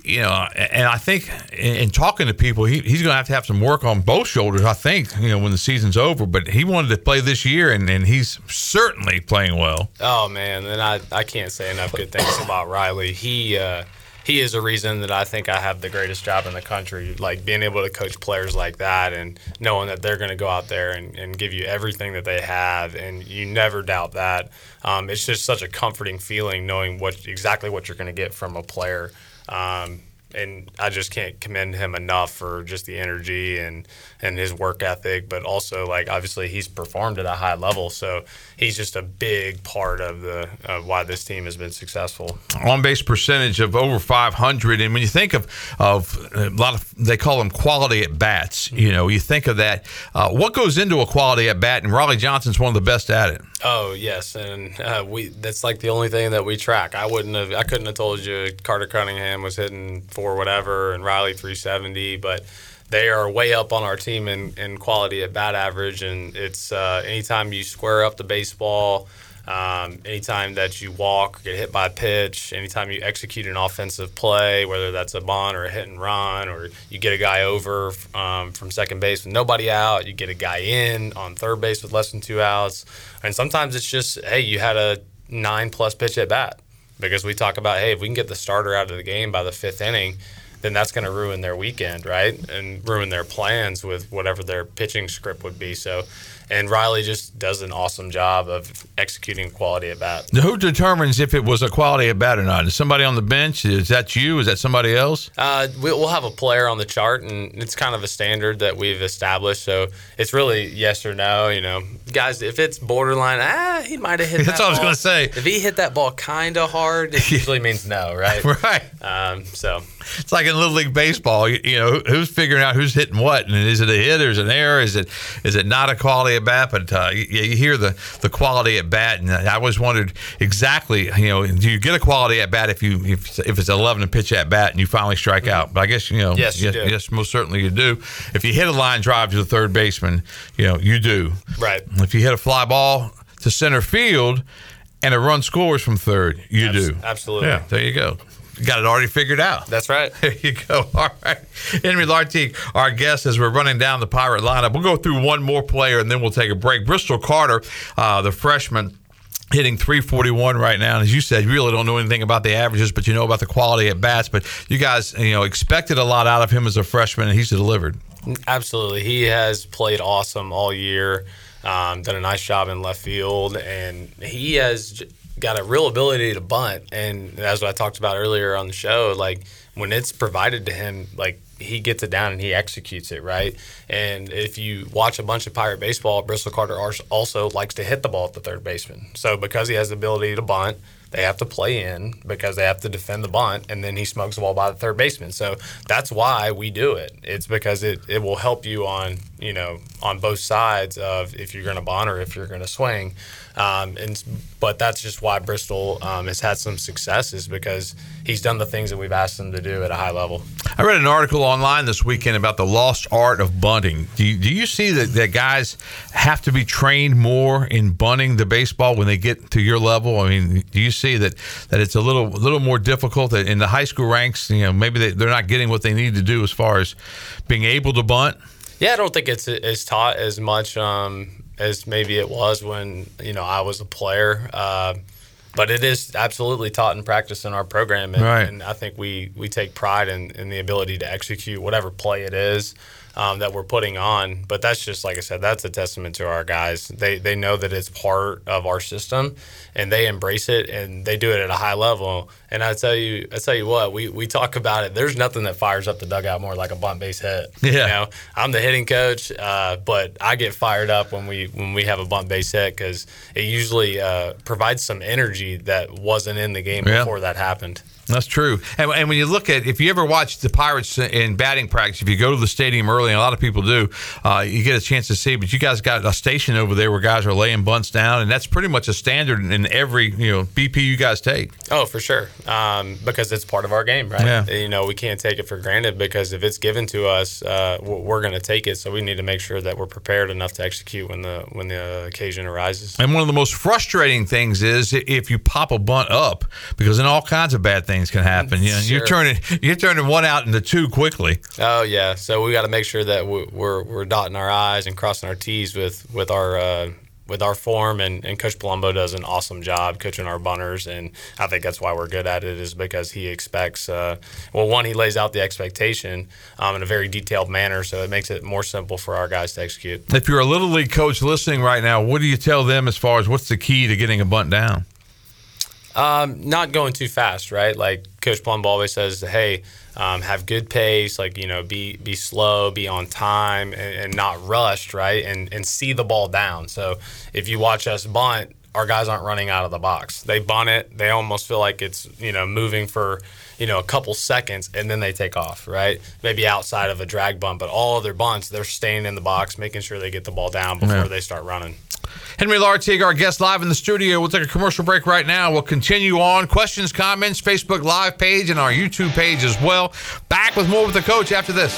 Speaker 3: you know, and I think in, in talking to people, he, he's going to have to have some work on both shoulders, I think, you know, when the season's over. But he wanted to play this year, and, and he's certainly playing well.
Speaker 4: Oh, man, and I, I can't say enough good things about Riley. He uh, he is a reason that I think I have the greatest job in the country, like being able to coach players like that and knowing that they're going to go out there and, and give you everything that they have, and you never doubt that. Um, it's just such a comforting feeling knowing what exactly what you're going to get from a player. Um, and I just can't commend him enough for just the energy and, and his work ethic, but also, like, obviously he's performed at a high level, so he's just a big part of the of why this team has been successful. On-base percentage of over five hundred, and when you think of, of a lot of, they call them quality at-bats, you know, you think of that. Uh, what goes into a quality at-bat, and Riley Johnson's one of the best at it. Oh, yes, and uh, we that's like the only thing that we track. I wouldn't have, I couldn't have told you Carter Cunningham was hitting four whatever and Riley three seventy, but they are way up on our team in, in quality at bat average, and it's uh, anytime you square up the baseball, um, anytime that you walk or get hit by a pitch, anytime you execute an offensive play, whether that's a bunt or a hit and run, or you get a guy over um, from second base with nobody out, you get a guy in on third base with less than two outs, and sometimes it's just, hey, you had a nine-plus pitch at bat, because we talk about, hey, if we can get the starter out of the game by the fifth inning, then that's going to ruin their weekend, right? And ruin their plans with whatever their pitching script would be. So, and Riley just does an awesome job of executing quality at bat.
Speaker 3: Who determines if it was a quality at bat or not? Is somebody on the bench? Is that you? Is that somebody else?
Speaker 4: Uh, we'll have a player on the chart, and it's kind of a standard that we've established. So it's really yes or no. You know, guys, if it's borderline, ah, he might have hit that
Speaker 3: That's what
Speaker 4: ball.
Speaker 3: I was going to say.
Speaker 4: If he hit that ball kind of hard, it usually means no, right?
Speaker 3: Right.
Speaker 4: Um, so
Speaker 3: it's like in Little League Baseball. You, you know, who's figuring out who's hitting what, and is it a hit or is it an error? Is it is it not a quality at bat? But uh, you, you hear the, the quality at bat, and I always wondered exactly, you know, do you get a quality at bat if you if, if it's eleven pitch at bat and you finally strike mm-hmm. out? But I guess you know,
Speaker 4: yes, you
Speaker 3: yes,
Speaker 4: do.
Speaker 3: yes, most certainly you do. If you hit a line drive to the third baseman, you know, you do.
Speaker 4: Right.
Speaker 3: If you hit a fly ball to center field and a run scores from third, you
Speaker 4: Abs-
Speaker 3: do.
Speaker 4: Absolutely.
Speaker 3: Yeah, there you go. You got it already figured out.
Speaker 4: That's right.
Speaker 3: There you go. All right. Henry Lartigue, our guest, as we're running down the Pirate lineup. We'll go through one more player, and then we'll take a break. Bristol Carter, uh, the freshman, hitting three forty-one right now. And as you said, you really don't know anything about the averages, but you know about the quality at bats. But you guys, you know, expected a lot out of him as a freshman, and he's delivered.
Speaker 4: Absolutely. He has played awesome all year, um, done a nice job in left field, and he has got a real ability to bunt. And as I talked about earlier on the show, like when it's provided to him, like he gets it down and he executes it, right? And if you watch a bunch of Pirate baseball, Bristol Carter also likes to hit the ball at the third baseman. So because he has the ability to bunt, they have to play in because they have to defend the bunt, and then he smokes the ball by the third baseman. So that's why we do it. It's because it, it will help you on, you know, on both sides of if you're going to bunt or if you're going to swing. Um, and but that's just why Bristol um, has had some success, is because he's done the things that we've asked him to do at a high level.
Speaker 3: I read an article online this weekend about the lost art of bunting. Do you, do you see that, that guys have to be trained more in bunting the baseball when they get to your level? I mean, do you see that, that it's a little little more difficult in the high school ranks? You know, maybe they, they're not getting what they need to do as far as being able to bunt?
Speaker 4: Yeah, I don't think it's it's taught as much um, as maybe it was when, you know, I was a player. Uh, but it is absolutely taught and practiced in our program. And,
Speaker 3: right.
Speaker 4: and I think we, we take pride in, in the ability to execute whatever play it is um, that we're putting on. But that's just, like I said, that's a testament to our guys. They they know that it's part of our system, and they embrace it, and they do it at a high level. And I tell you, I tell you what, we, we talk about it. There's nothing that fires up the dugout more like a bunt base hit.
Speaker 3: Yeah.
Speaker 4: You know, I'm the hitting coach, uh, but I get fired up when we when we have a bunt base hit, because it usually uh, provides some energy that wasn't in the game
Speaker 3: yeah.
Speaker 4: before that happened.
Speaker 3: That's true. And, and when you look at, if you ever watch the Pirates in batting practice, if you go to the stadium early early, and a lot of people do, uh, you get a chance to see. But you guys got a station over there where guys are laying bunts down, and that's pretty much a standard in every you know B P you guys take.
Speaker 4: Oh, for sure, um, because it's part of our game, right?
Speaker 3: Yeah.
Speaker 4: You know, we can't take it for granted because if it's given to us, uh, we're going to take it. So we need to make sure that we're prepared enough to execute when the when the occasion arises.
Speaker 3: And one of the most frustrating things is if you pop a bunt up, because then all kinds of bad things can happen. You know,
Speaker 4: Sure.
Speaker 3: you're turning you're turning one out into two quickly.
Speaker 4: Oh yeah, so we got to make sure that we- we're we're dotting our I's and crossing our T's with with our uh, with our form, and, and Coach Palumbo does an awesome job coaching our bunters, and I think that's why we're good at it, is because he expects uh, well, one, he lays out the expectation um, in a very detailed manner, so it makes it more simple for our guys to execute.
Speaker 3: If you're a Little League coach listening right now, what do you tell them as far as what's the key to getting a bunt down?
Speaker 4: Um, not going too fast, right? Like Coach Palumbo always says, hey, um, have good pace, like, you know, be be slow, be on time, and, and not rushed, right? And and see the ball down. So if you watch us bunt, our guys aren't running out of the box. They bunt it. They almost feel like it's, you know, moving for, you know, a couple seconds, and then they take off, right? Maybe outside of a drag bunt, but all of their bunts, they're staying in the box, making sure they get the ball down before
Speaker 3: Yeah.
Speaker 4: they start running.
Speaker 3: Henry Lartigue, our guest, live in the studio. We'll take a commercial break right now. We'll continue on. Questions, comments, Facebook Live page, and our YouTube page as well. Back with more with the coach after this.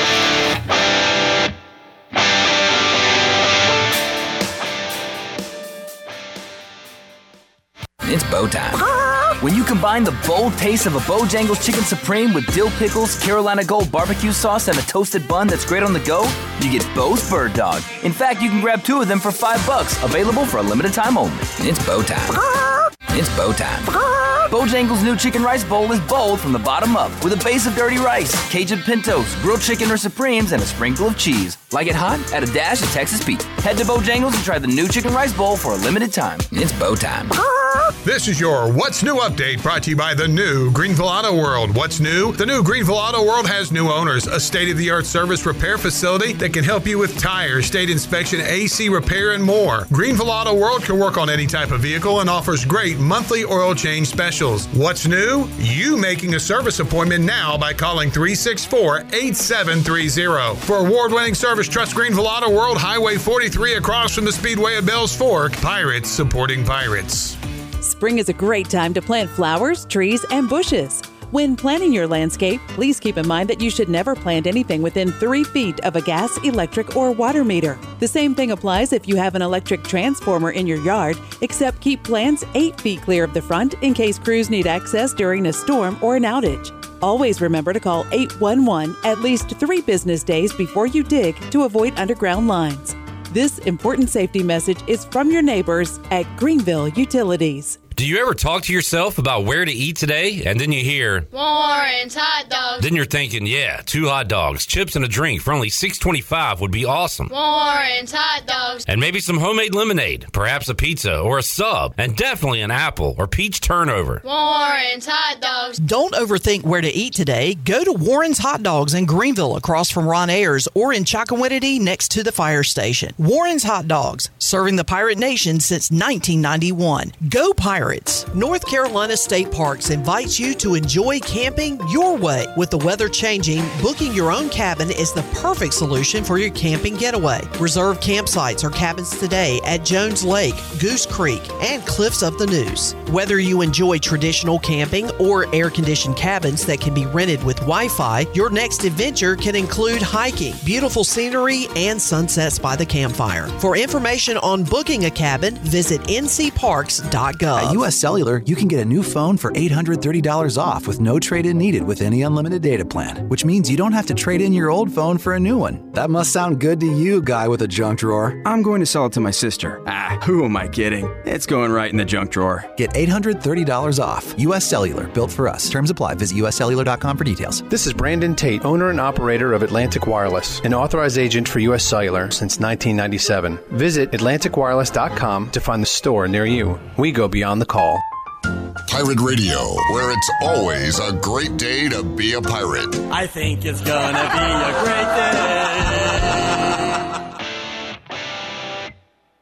Speaker 5: It's bow time. When you combine the bold taste of a Bojangles Chicken Supreme with dill pickles, Carolina Gold barbecue sauce, and a toasted bun that's great on the go, you get Bo's Bird Dog. In fact, you can grab two of them for five bucks, available for a limited time only. It's bow time. It's bow time. Bojangles' new chicken rice bowl is bold from the bottom up, with a base of dirty rice, Cajun pintos, grilled chicken or supremes, and a sprinkle of cheese. Like it hot? Add a dash of Texas Pete. Head to Bojangles and try the new chicken rice bowl for a limited time. It's bow time.
Speaker 22: This is your What's New update, brought to you by the new Greenville Auto World. What's new? The new Greenville Auto World has new owners, a state-of-the-art service repair facility that can help you with tires, state inspection, A C repair, and more. Greenville Auto World can work on any type of vehicle and offers great monthly oil change specials. What's new? You making a service appointment now by calling three six four, eight seven three zero. For award-winning service, trust Greenville Auto World, Highway forty-three across from the Speedway at Bells Fork. Pirates supporting pirates.
Speaker 23: Spring is a great time to plant flowers, trees, and bushes. When planning your landscape, please keep in mind that you should never plant anything within three feet of a gas, electric, or water meter. The same thing applies if you have an electric transformer in your yard, except keep plants eight feet clear of the front in case crews need access during a storm or an outage. Always remember to call eight one one at least three business days before you dig to avoid underground lines. This important safety message is from your neighbors at Greenville Utilities.
Speaker 24: Do you ever talk to yourself about where to eat today? And then you hear,
Speaker 25: Warren's Hot Dogs.
Speaker 24: then you're thinking, yeah, two hot dogs, chips, and a drink for only six twenty-five would be awesome.
Speaker 25: Warren's Hot Dogs.
Speaker 24: And maybe some homemade lemonade, perhaps a pizza or a sub, and definitely an apple or peach turnover.
Speaker 25: Warren's Hot Dogs.
Speaker 26: Don't overthink where to eat today. Go to Warren's Hot Dogs in Greenville across from Ron Ayers, or in Chocowinity next to the fire station. Warren's Hot Dogs, serving the Pirate Nation since nineteen ninety-one. Go Pirates! North Carolina State Parks invites you to enjoy camping your way. With the weather changing, booking your own cabin is the perfect solution for your camping getaway. Reserve campsites or cabins today at Jones Lake, Goose Creek, and Cliffs of the Neuse. Whether you enjoy traditional camping or air-conditioned cabins that can be rented with Wi-Fi, your next adventure can include hiking, beautiful scenery, and sunsets by the campfire. For information on booking a cabin, visit n c parks dot gov.
Speaker 18: At U S Cellular, you can get a new phone for eight hundred thirty dollars off with no trade-in needed with any unlimited data plan, which means you don't have to trade in your old phone for a new one. That must sound good to you, guy with a junk drawer.
Speaker 19: I'm going to sell it to my sister. Ah, who am I kidding? It's going right in the junk drawer.
Speaker 18: Get eight hundred thirty dollars off. U S Cellular, built for us. Terms apply. Visit U S cellular dot com for details.
Speaker 27: This is Brandon Tate, owner and operator of Atlantic Wireless, an authorized agent for U S Cellular since nineteen ninety-seven. Visit atlantic wireless dot com to find the store near you. We go beyond the call.
Speaker 1: Pirate Radio, where it's always a great day to be a pirate.
Speaker 28: I think it's gonna be a great day.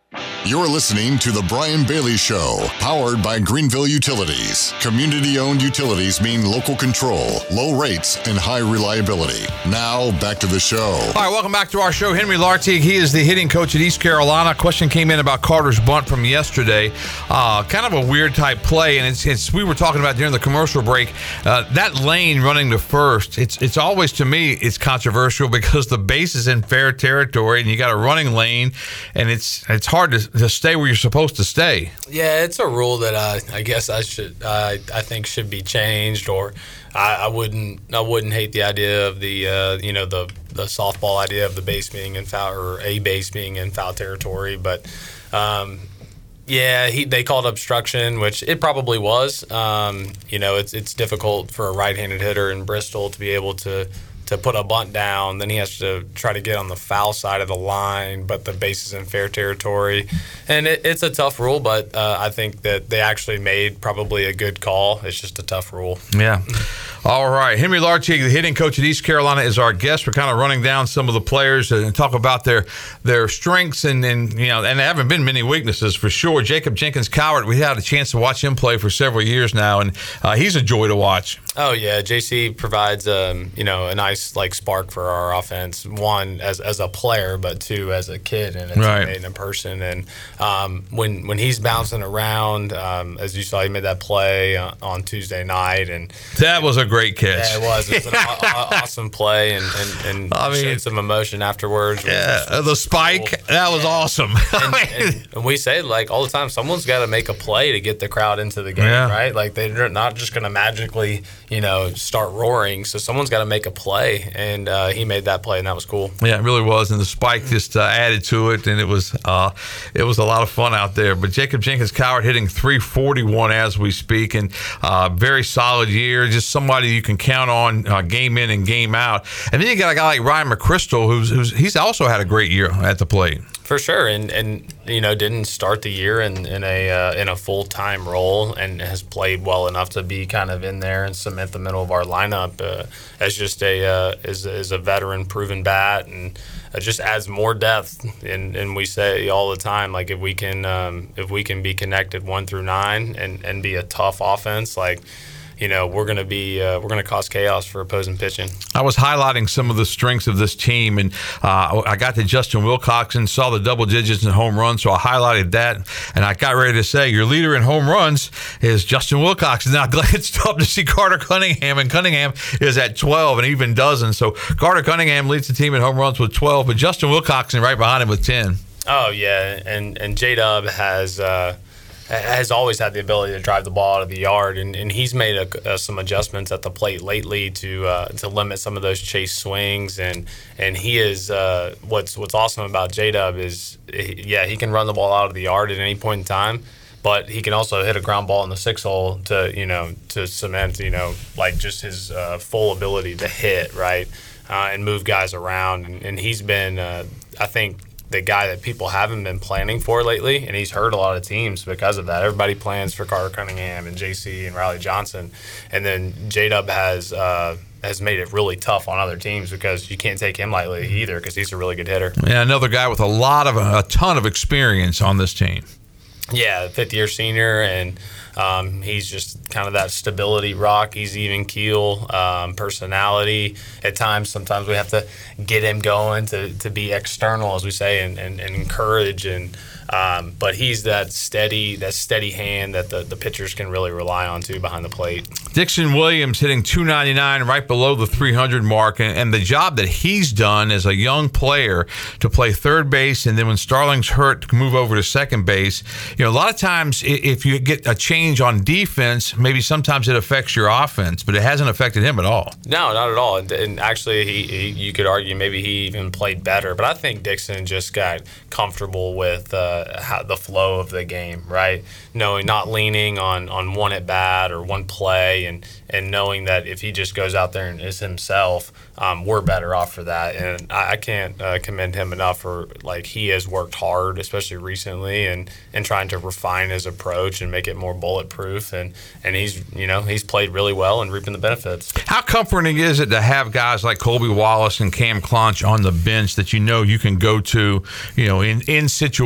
Speaker 1: You're listening to The Brian Bailey Show, powered by Greenville Utilities. Community-owned utilities mean local control, low rates, and high reliability. Now, back to the show.
Speaker 3: All right, welcome back to our show. Henry Lartigue, he is the hitting coach at East Carolina. Question came in about Carter's bunt from yesterday. Uh, kind of a weird type play, and it's, it's we were talking about during the commercial break. Uh, that lane running to first, it's it's always, to me, it's controversial because the base is in fair territory, and you got a running lane, and it's it's hard to to stay where you're supposed to stay.
Speaker 4: Yeah, it's a rule that I, I guess I should I I think should be changed, or I, I wouldn't I wouldn't hate the idea of the uh, you know the the softball idea of the base being in foul, or a base being in foul territory, but um, yeah, he they called obstruction, which it probably was. Um, you know, it's it's difficult for a right-handed hitter in Bristol to be able to. to put a bunt down, then he has to try to get on the foul side of the line, but the base is in fair territory. And it, it's a tough rule, but uh, I think that they actually made probably a good call. It's just a tough rule.
Speaker 3: Yeah. All right. Henry Lartigue, the hitting coach at East Carolina, is our guest. We're kind of running down some of the players and talk about their their strengths and, and you know, and there haven't been many weaknesses for sure. Jacob Jenkins Cowart, we had a chance to watch him play for several years now, and uh, he's a joy to watch.
Speaker 4: Oh yeah, J C provides um, you know a nice like spark for our offense. One as as a player, but two as a kid and a
Speaker 3: right.
Speaker 4: teammate and a person. And um, when when he's bouncing around, um, as you saw, he made that play on, on Tuesday night, and
Speaker 3: that was a great catch.
Speaker 4: Yeah, it was. It was an aw- awesome play, and and, and I mean, showed some emotion afterwards.
Speaker 3: Yeah, was, was the spike cool. that was yeah. awesome.
Speaker 4: and, and, and we say like all the time, someone's got to make a play to get the crowd into the game,
Speaker 3: yeah.
Speaker 4: right? Like they're not just going to magically. You know, start roaring. So someone's got to make a play, and uh, he made that play, and that was cool.
Speaker 3: Yeah, it really was, and the spike just uh, added to it, and it was uh, it was a lot of fun out there. But Jacob Jenkins Cowart hitting three forty-one as we speak, and uh, very solid year. Just somebody you can count on uh, game in and game out. And then you got a guy like Ryan McChrystal, who's who's he's also had a great year at the plate.
Speaker 4: For sure, and and you know didn't start the year in in a uh, in a full time role, and has played well enough to be kind of in there and cement the middle of our lineup uh, as just a uh, as, as a veteran, proven bat, and uh, just adds more depth. And and we say all the time, like if we can um, if we can be connected one through nine and and be a tough offense, like. You know, we're going to be uh, we're going to cause chaos for opposing pitching.
Speaker 3: I was highlighting some of the strengths of this team, and uh, I got to Justin Wilcoxon, saw the double digits in home runs, so I highlighted that, and I got ready to say your leader in home runs is Justin Wilcoxon. Now, I glanced up to see Carter Cunningham, and Cunningham is at twelve, and even dozen. So Carter Cunningham leads the team in home runs with twelve, but Justin Wilcoxon right behind him with ten.
Speaker 4: Oh yeah, and and J-Dub has. Uh, has always had the ability to drive the ball out of the yard, and, and he's made a, uh, some adjustments at the plate lately to uh, to limit some of those chase swings, and and he is uh, what's what's awesome about J-Dub is he, yeah he can run the ball out of the yard at any point in time, but he can also hit a ground ball in the six hole to you know to cement you know like just his uh, full ability to hit right uh, and move guys around, and, and he's been uh, I think. the guy that people haven't been planning for lately, and he's hurt a lot of teams because of that. Everybody plans for Carter Cunningham and J C and Riley Johnson, and then J-Dub has uh, has made it really tough on other teams because you can't take him lightly either because he's a really good hitter.
Speaker 3: Yeah, another guy with a lot of a ton of experience on this team.
Speaker 4: Yeah, fifth year senior, and um, he's just kind of that stability rock. He's even keel, um, personality. At times, sometimes we have to get him going to, to be external, as we say, and, and, and encourage. And um, but he's that steady, that steady hand that the, the pitchers can really rely on too behind the plate.
Speaker 3: Dixon Williams hitting two ninety-nine, right below the three hundred mark, and, and the job that he's done as a young player to play third base, and then when Starling's hurt, to move over to second base. You know, a lot of times if you get a change on defense, maybe sometimes it affects your offense, but it hasn't affected him at all.
Speaker 4: No, not at all. And, and actually, he, he you could argue maybe he even played better, but I think Dixon just got comfortable with uh, how the flow of the game, right? Knowing, not leaning on, on one at bat or one play, and and knowing that if he just goes out there and is himself, um, we're better off for that. And I, I can't uh, commend him enough for, like, he has worked hard, especially recently, and, and trying to refine his approach and make it more bulletproof. And, and he's, you know, he's played really well and reaping the benefits.
Speaker 3: How comforting is it to have guys like Colby Wallace and Cam Clonch on the bench that you know you can go to, you know, in, in situations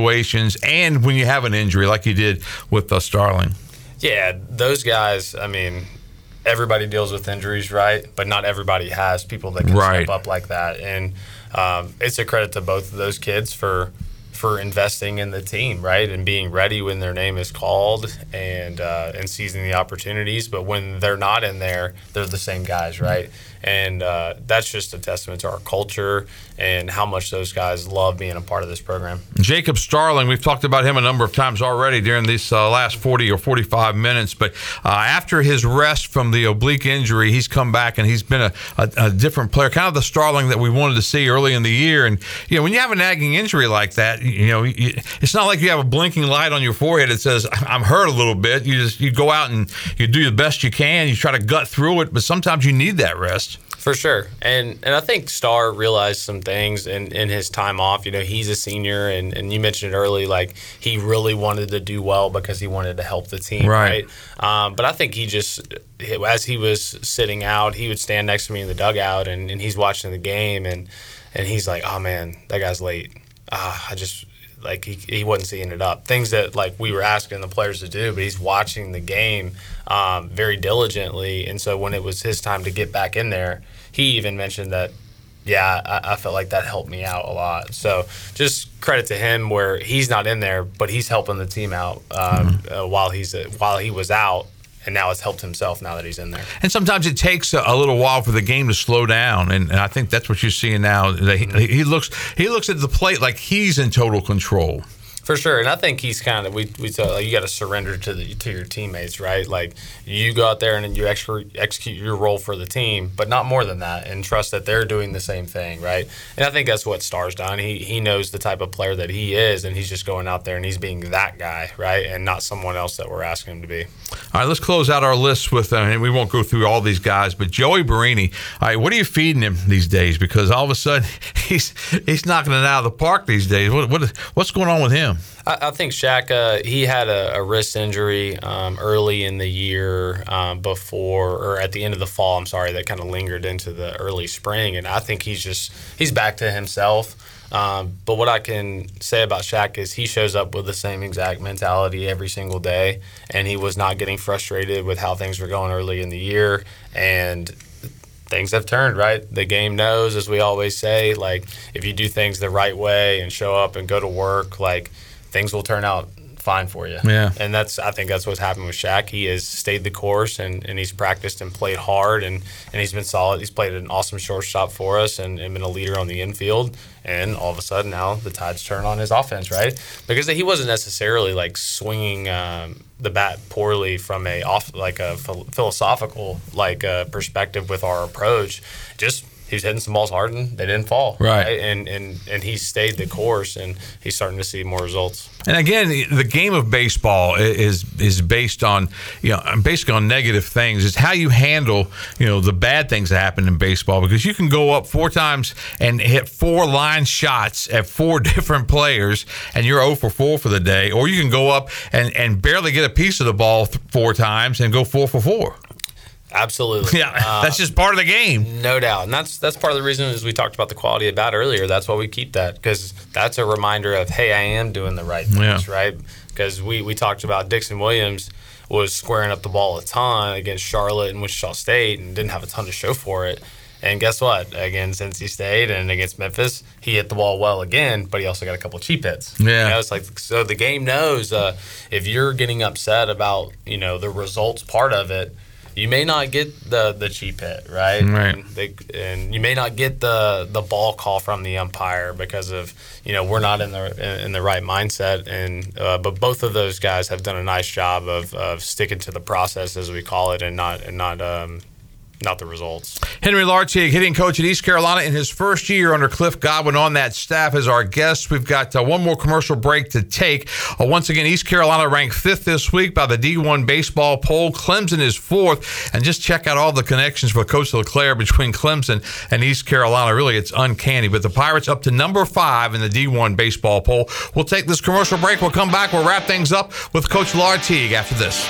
Speaker 3: situations and when you have an injury like you did with uh, Starling.
Speaker 4: Yeah, those guys, I mean, everybody deals with injuries, right? But not everybody has people that can
Speaker 3: right.
Speaker 4: step up like that. And um, it's a credit to both of those kids for for investing in the team, right? And being ready when their name is called and uh, and seizing the opportunities. But when they're not in there, they're the same guys, right? And uh, that's just a testament to our culture and how much those guys love being a part of this program.
Speaker 3: Jacob Starling, we've talked about him a number of times already during these uh, last forty or forty-five minutes. But uh, after his rest from the oblique injury, he's come back and he's been a, a, a different player, kind of the Starling that we wanted to see early in the year. And, you know, when you have a nagging injury like that, you know, you, it's not like you have a blinking light on your forehead that says, I'm hurt a little bit. You just you go out and you do the best you can. You try to gut through it, but sometimes you need that rest.
Speaker 4: For sure. And and I think Star realized some things in, in his time off. You know, he's a senior, and, and you mentioned it early, like, he really wanted to do well because he wanted to help the team,
Speaker 3: right?
Speaker 4: right? Um, but I think he just, as he was sitting out, he would stand next to me in the dugout, and, and he's watching the game, and, and he's like, oh, man, that guy's late. Ah, I just... Like, he, he wasn't seeing it up. Things that, like, we were asking the players to do, but he's watching the game um, very diligently. And so when it was his time to get back in there, he even mentioned that, yeah, I, I felt like that helped me out a lot. So just credit to him where he's not in there, but he's helping the team out um, mm-hmm. uh, while he's uh, while he was out. And now it's helped himself now that he's in there.
Speaker 3: And sometimes it takes a, a little while for the game to slow down, and, and I think that's what you're seeing now. He, he looks he looks at the plate like he's in total control.
Speaker 4: For sure, and I think he's kind of we we tell like, you got to surrender to the to your teammates, right? Like, you go out there and then you actually execute your role for the team, but not more than that, and trust that they're doing the same thing, right? And I think that's what Star's done. He he knows the type of player that he is, and he's just going out there and he's being that guy, right, and not someone else that we're asking him to be.
Speaker 3: All right, let's close out our list with, uh, and we won't go through all these guys, but Joey Barini. All right, what are you feeding him these days? Because all of a sudden he's he's knocking it out of the park these days. What what what's going on with him?
Speaker 4: I, I think Shaq, uh, he had a, a wrist injury um, early in the year um, before, or at the end of the fall, I'm sorry, that kind of lingered into the early spring. And I think he's just, he's back to himself. Um, but what I can say about Shaq is he shows up with the same exact mentality every single day. And he was not getting frustrated with how things were going early in the year. And things have turned, right? The game knows, as we always say, like, if you do things the right way and show up and go to work, like, things will turn out fine for you.
Speaker 3: Yeah.
Speaker 4: And that's I think that's what's happened with Shaq. He has stayed the course and, and he's practiced and played hard and, and he's been solid. He's played an awesome shortstop for us and, and been a leader on the infield. And all of a sudden now the tides turn on his offense, right? Because he wasn't necessarily like swinging um, the bat poorly from a off like a philosophical like uh, perspective with our approach. Just he was hitting some balls hard and they didn't fall.
Speaker 3: Right.
Speaker 4: right? And, and and he stayed the course and he's starting to see more results.
Speaker 3: And again, the game of baseball is is based on, you know, basically on negative things. It's how you handle, you know, the bad things that happen in baseball, because you can go up four times and hit four line shots at four different players and you're oh for four for the day, or you can go up and, and barely get a piece of the ball th- four times and go four for four.
Speaker 4: Absolutely.
Speaker 3: Yeah, that's uh, just part of the game.
Speaker 4: No doubt. And that's that's part of the reason, as we talked about the quality of bat earlier, that's why we keep that, because that's a reminder of, hey, I am doing the right things,
Speaker 3: yeah.
Speaker 4: right? Because we, we talked about Dixon Williams was squaring up the ball a ton against Charlotte and Wichita State and didn't have a ton to show for it. And guess what? Against N C State and against Memphis, he hit the ball well again, but he also got a couple of cheap hits.
Speaker 3: Yeah.
Speaker 4: You know, it's like, so the game knows uh, if you're getting upset about, you know, the results part of it, you may not get the, the cheap hit, right?
Speaker 3: Right.
Speaker 4: And, they, and you may not get the, the ball call from the umpire because of, you know, we're not in the in the right mindset. And uh, but both of those guys have done a nice job of, of sticking to the process, as we call it, and not and not um, not the results.
Speaker 3: Henry Lartigue, hitting coach at East Carolina in his first year under Cliff Godwin on that staff as our guest. We've got uh, one more commercial break to take. Uh, once again, East Carolina ranked fifth this week by the D one baseball poll. Clemson is fourth. And just check out all the connections for Coach LeClaire between Clemson and East Carolina. Really, it's uncanny. But the Pirates up to number five in the D one baseball poll. We'll take this commercial break. We'll come back. We'll wrap things up with Coach Lartigue after this.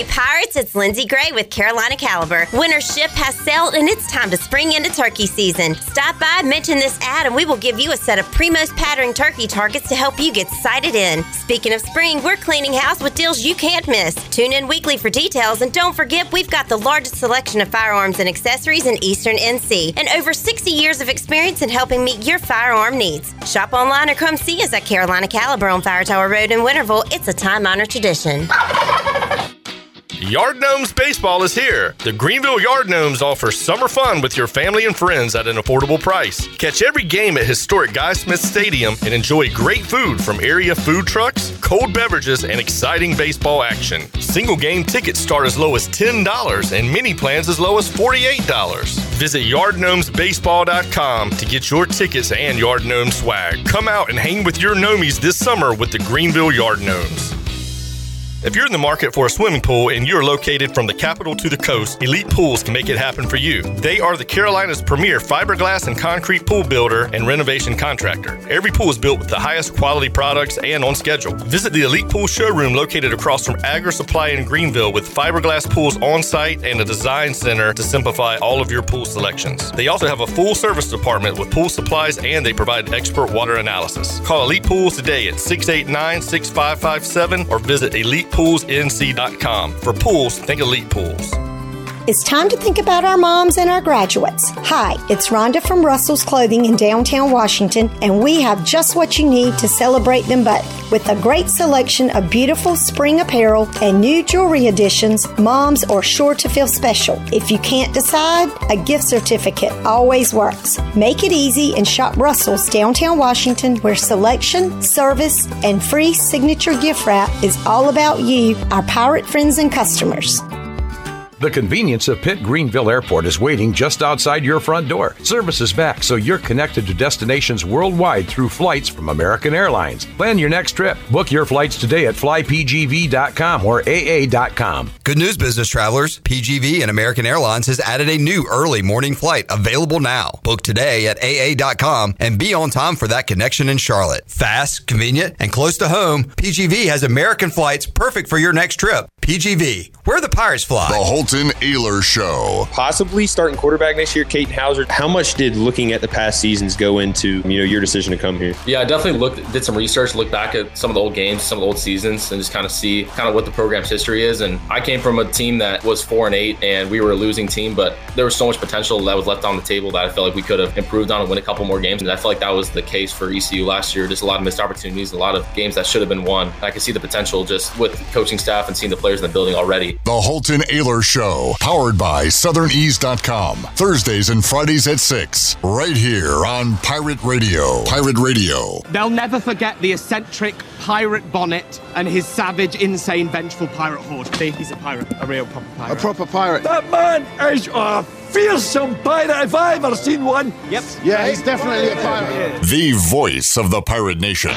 Speaker 6: Hey Pirates, it's Lindsey Gray with Carolina Caliber. Winter's ship has sailed and it's time to spring into turkey season. Stop by, mention this ad, and we will give you a set of Primos pattern turkey targets to help you get sighted in. Speaking of spring, we're cleaning house with deals you can't miss. Tune in weekly for details, and don't forget we've got the largest selection of firearms and accessories in Eastern N C and over sixty years of experience in helping meet your firearm needs. Shop online or come see us at Carolina Caliber on Fire Tower Road in Winterville. It's a time-honored tradition.
Speaker 20: Yard Gnomes Baseball is here. The Greenville Yard Gnomes offer summer fun with your family and friends at an affordable price. Catch every game at historic Guy Smith Stadium and enjoy great food from area food trucks, cold beverages, and exciting baseball action. Single game tickets start as low as ten dollars and mini plans as low as forty-eight dollars. Visit yard gnomes baseball dot com to get your tickets and Yard Gnome swag. Come out and hang with your Gnomies this summer with the Greenville Yard Gnomes. If you're in the market for a swimming pool and you're located from the capital to the coast, Elite Pools can make it happen for you. They are the Carolina's premier fiberglass and concrete pool builder and renovation contractor. Every pool is built with the highest quality products and on schedule. Visit the Elite Pool showroom located across from Agri Supply in Greenville with fiberglass pools on site and a design center to simplify all of your pool selections. They also have a full service department with pool supplies and they provide expert water analysis. Call Elite Pools today at six eight nine, six five five seven or visit elite pools n c dot com. For pools, think Elite Pools.
Speaker 7: It's time to think about our moms and our graduates. Hi, it's Rhonda from Russell's Clothing in downtown Washington, and we have just what you need to celebrate them both. With a great selection of beautiful spring apparel and new jewelry additions, moms are sure to feel special. If you can't decide, a gift certificate always works. Make it easy and shop Russell's downtown Washington, where selection, service, and free signature gift wrap is all about you, our pirate friends and customers.
Speaker 8: The convenience of Pitt Greenville Airport is waiting just outside your front door. Service is back, so you're connected to destinations worldwide through flights from American Airlines. Plan your next trip. Book your flights today at fly p g v dot com or a a dot com.
Speaker 10: Good news, business travelers. P G V and American Airlines has added a new early morning flight available now. Book today at a a dot com and be on time for that connection in Charlotte. Fast, convenient, and close to home, P G V has American flights perfect for your next trip. P G V, where the Pirates fly.
Speaker 1: The Holton Ahlers Show.
Speaker 11: Possibly starting quarterback next year, Caden Hauser. How much did looking at the past seasons go into, you know, your decision to come here?
Speaker 12: Yeah, I definitely looked, did some research, looked back at some of the old games, some of the old seasons, and just kind of see kind of what the program's history is. And I came from a team that was four and eight, and we were a losing team, but there was so much potential that was left on the table that I felt like we could have improved on and win a couple more games. And I felt like that was the case for E C U last year. Just a lot of missed opportunities, a lot of games that should have been won. I could see the potential just with coaching staff and seeing the players in the building already.
Speaker 1: The Holton Ahlers Show, powered by southern ease dot com. Thursdays and Fridays at six, right here on Pirate Radio. Pirate Radio.
Speaker 13: They'll never forget the eccentric pirate Bonnet and his savage, insane, vengeful pirate horde. He's a pirate, a real proper pirate.
Speaker 28: A proper pirate.
Speaker 9: That man is a fearsome pirate if I've ever seen one.
Speaker 13: Yep.
Speaker 28: Yeah, he's definitely a pirate.
Speaker 1: The voice of the Pirate Nation.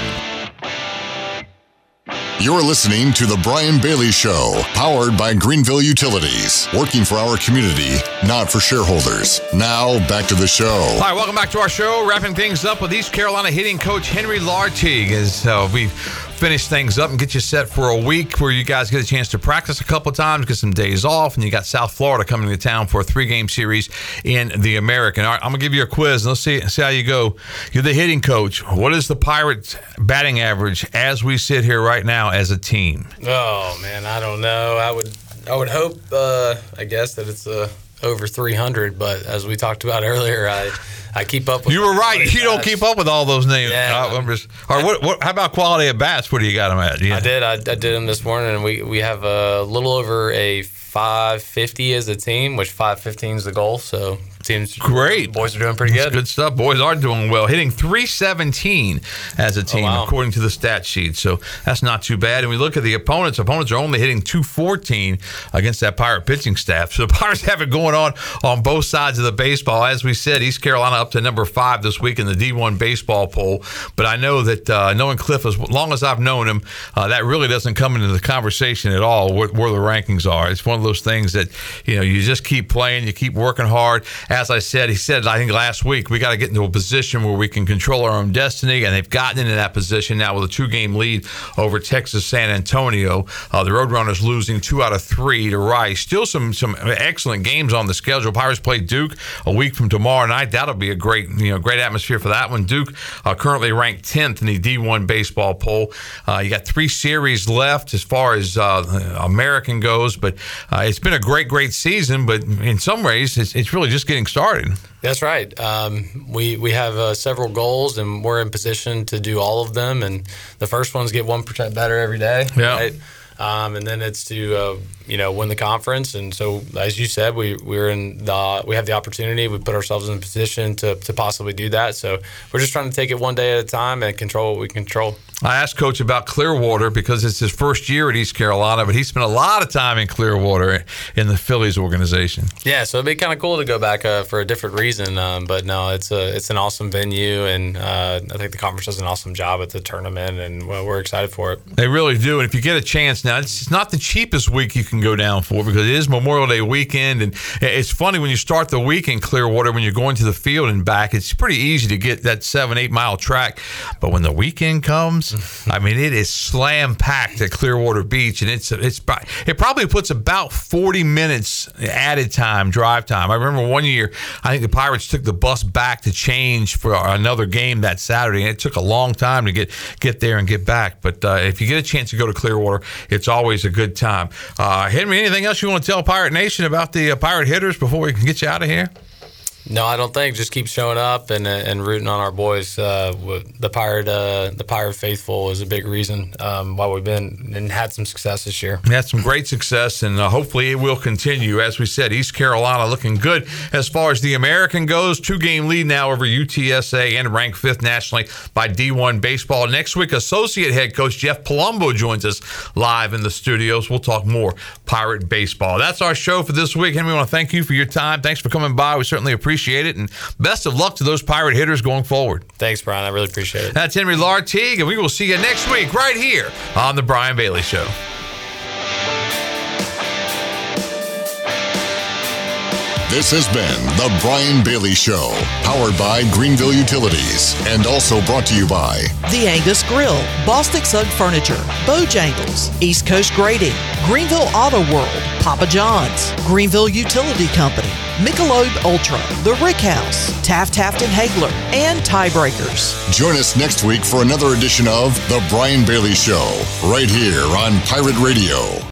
Speaker 1: You're listening to The Brian Bailey Show, powered by Greenville Utilities, working for our community, not for shareholders. Now, back to the show.
Speaker 3: All right, welcome back to our show. Wrapping things up with East Carolina hitting coach Henry Lartigue as uh, we finish things up and get you set for a week where you guys get a chance to practice a couple times, get some days off, and you got South Florida coming to town for a three-game series in the American. All right, I'm going to give you a quiz, and let's see, see how you go. You're the hitting coach. What is the Pirates' batting average as we sit here right now as a team?
Speaker 4: Oh, man, I don't know. I would I would hope, uh, I guess, that it's uh, over three hundred, but as we talked about earlier, I I keep up with.
Speaker 3: You were right. You don't keep up with all those names.
Speaker 4: Yeah.
Speaker 3: Uh, just, or what, what? How about quality at bats? What do you got them at? Yeah.
Speaker 4: I did. I, I did them this morning, and we we have a little over a five fifty as a team, which five fifteen is the goal. So teams
Speaker 3: great.
Speaker 4: Boys are doing pretty
Speaker 3: That's
Speaker 4: good.
Speaker 3: Good stuff. Boys are doing well. Hitting three seventeen as a team, oh, wow. according to the stat sheet. So that's not too bad. And we look at the opponents. Opponents are only hitting two fourteen against that Pirate pitching staff. So the Pirates have it going on on both sides of the baseball. As we said, East Carolina up to number five this week in the D one baseball poll. But I know that uh, knowing Cliff, as long as I've known him, uh, that really doesn't come into the conversation at all where, where the rankings are. It's one of those things that, you know, you just keep playing, you keep working hard. as I said, he said, I think last week, we got to get into a position where we can control our own destiny, and they've gotten into that position now with a two-game lead over Texas San Antonio. Uh, the Roadrunners losing two out of three to Rice. Still some some excellent games on the schedule. Pirates play Duke a week from tomorrow night. That'll be a great, you know, great atmosphere for that one. Duke uh, currently ranked tenth in the D one baseball poll. Uh, you got three series left as far as uh, American goes, but uh, it's been a great, great season. But in some ways, it's, it's really just getting started.
Speaker 4: That's right. Um, we we have uh, several goals, and we're in position to do all of them. And the first one's get one percent better every day.
Speaker 3: Yeah.
Speaker 4: Right? Um, and then it's to uh, you know win the conference. And so, as you said, we we're in the we have the opportunity. We put ourselves in a position to to possibly do that. So we're just trying to take it one day at a time and control what we control.
Speaker 3: I asked Coach about Clearwater because it's his first year at East Carolina, but he spent a lot of time in Clearwater in the Phillies organization.
Speaker 4: Yeah, so it'd be kind of cool to go back uh, for a different reason. Um, but no, it's a it's an awesome venue, and uh, I think the conference does an awesome job at the tournament, and well, we're excited for it.
Speaker 3: They really do. And if you get a chance now, it's not the cheapest week you can go down for because it is Memorial Day weekend, and it's funny when you start the week in Clearwater when you're going to the field and back. It's pretty easy to get that seven eight mile track, but when the weekend comes, I mean, it is slam packed at Clearwater Beach, and it's it's it probably puts about forty minutes added time, drive time. I remember one year, I think the Pirates took the bus back to change for another game that Saturday, and it took a long time to get get there and get back. But uh, if you get a chance to go to Clearwater, it's always a good time. Uh, Henry, anything else you want to tell Pirate Nation about the uh, Pirate hitters before we can get you out of here?
Speaker 4: No, I don't think. Just keep showing up and and rooting on our boys. Uh, the Pirate, uh, the Pirate faithful is a big reason um, why we've been and had some success this year.
Speaker 3: We had some great success, and uh, hopefully it will continue. As we said, East Carolina looking good as far as the American goes. Two-game lead now over U T S A and ranked fifth nationally by D one baseball. Next week, associate head coach Jeff Palumbo joins us live in the studios. We'll talk more Pirate baseball. That's our show for this week, and we want to thank you for your time. Thanks for coming by. We certainly appreciate Appreciate it, and best of luck to those Pirate hitters going forward.
Speaker 4: Thanks, Brian. I really appreciate it.
Speaker 3: That's Henry Lartigue, and we will see you next week right here on The Brian Bailey Show.
Speaker 1: This has been The Brian Bailey Show, powered by Greenville Utilities, and also brought to you by
Speaker 26: The Angus Grill, Bostic Sugg Furniture, Bojangles, East Coast Grading, Greenville Auto World, Papa John's, Greenville Utility Company, Michelob Ultra, The Rick House, Taft Taft and Hagler, and Tiebreakers.
Speaker 1: Join us next week for another edition of The Brian Bailey Show, right here on Pirate Radio.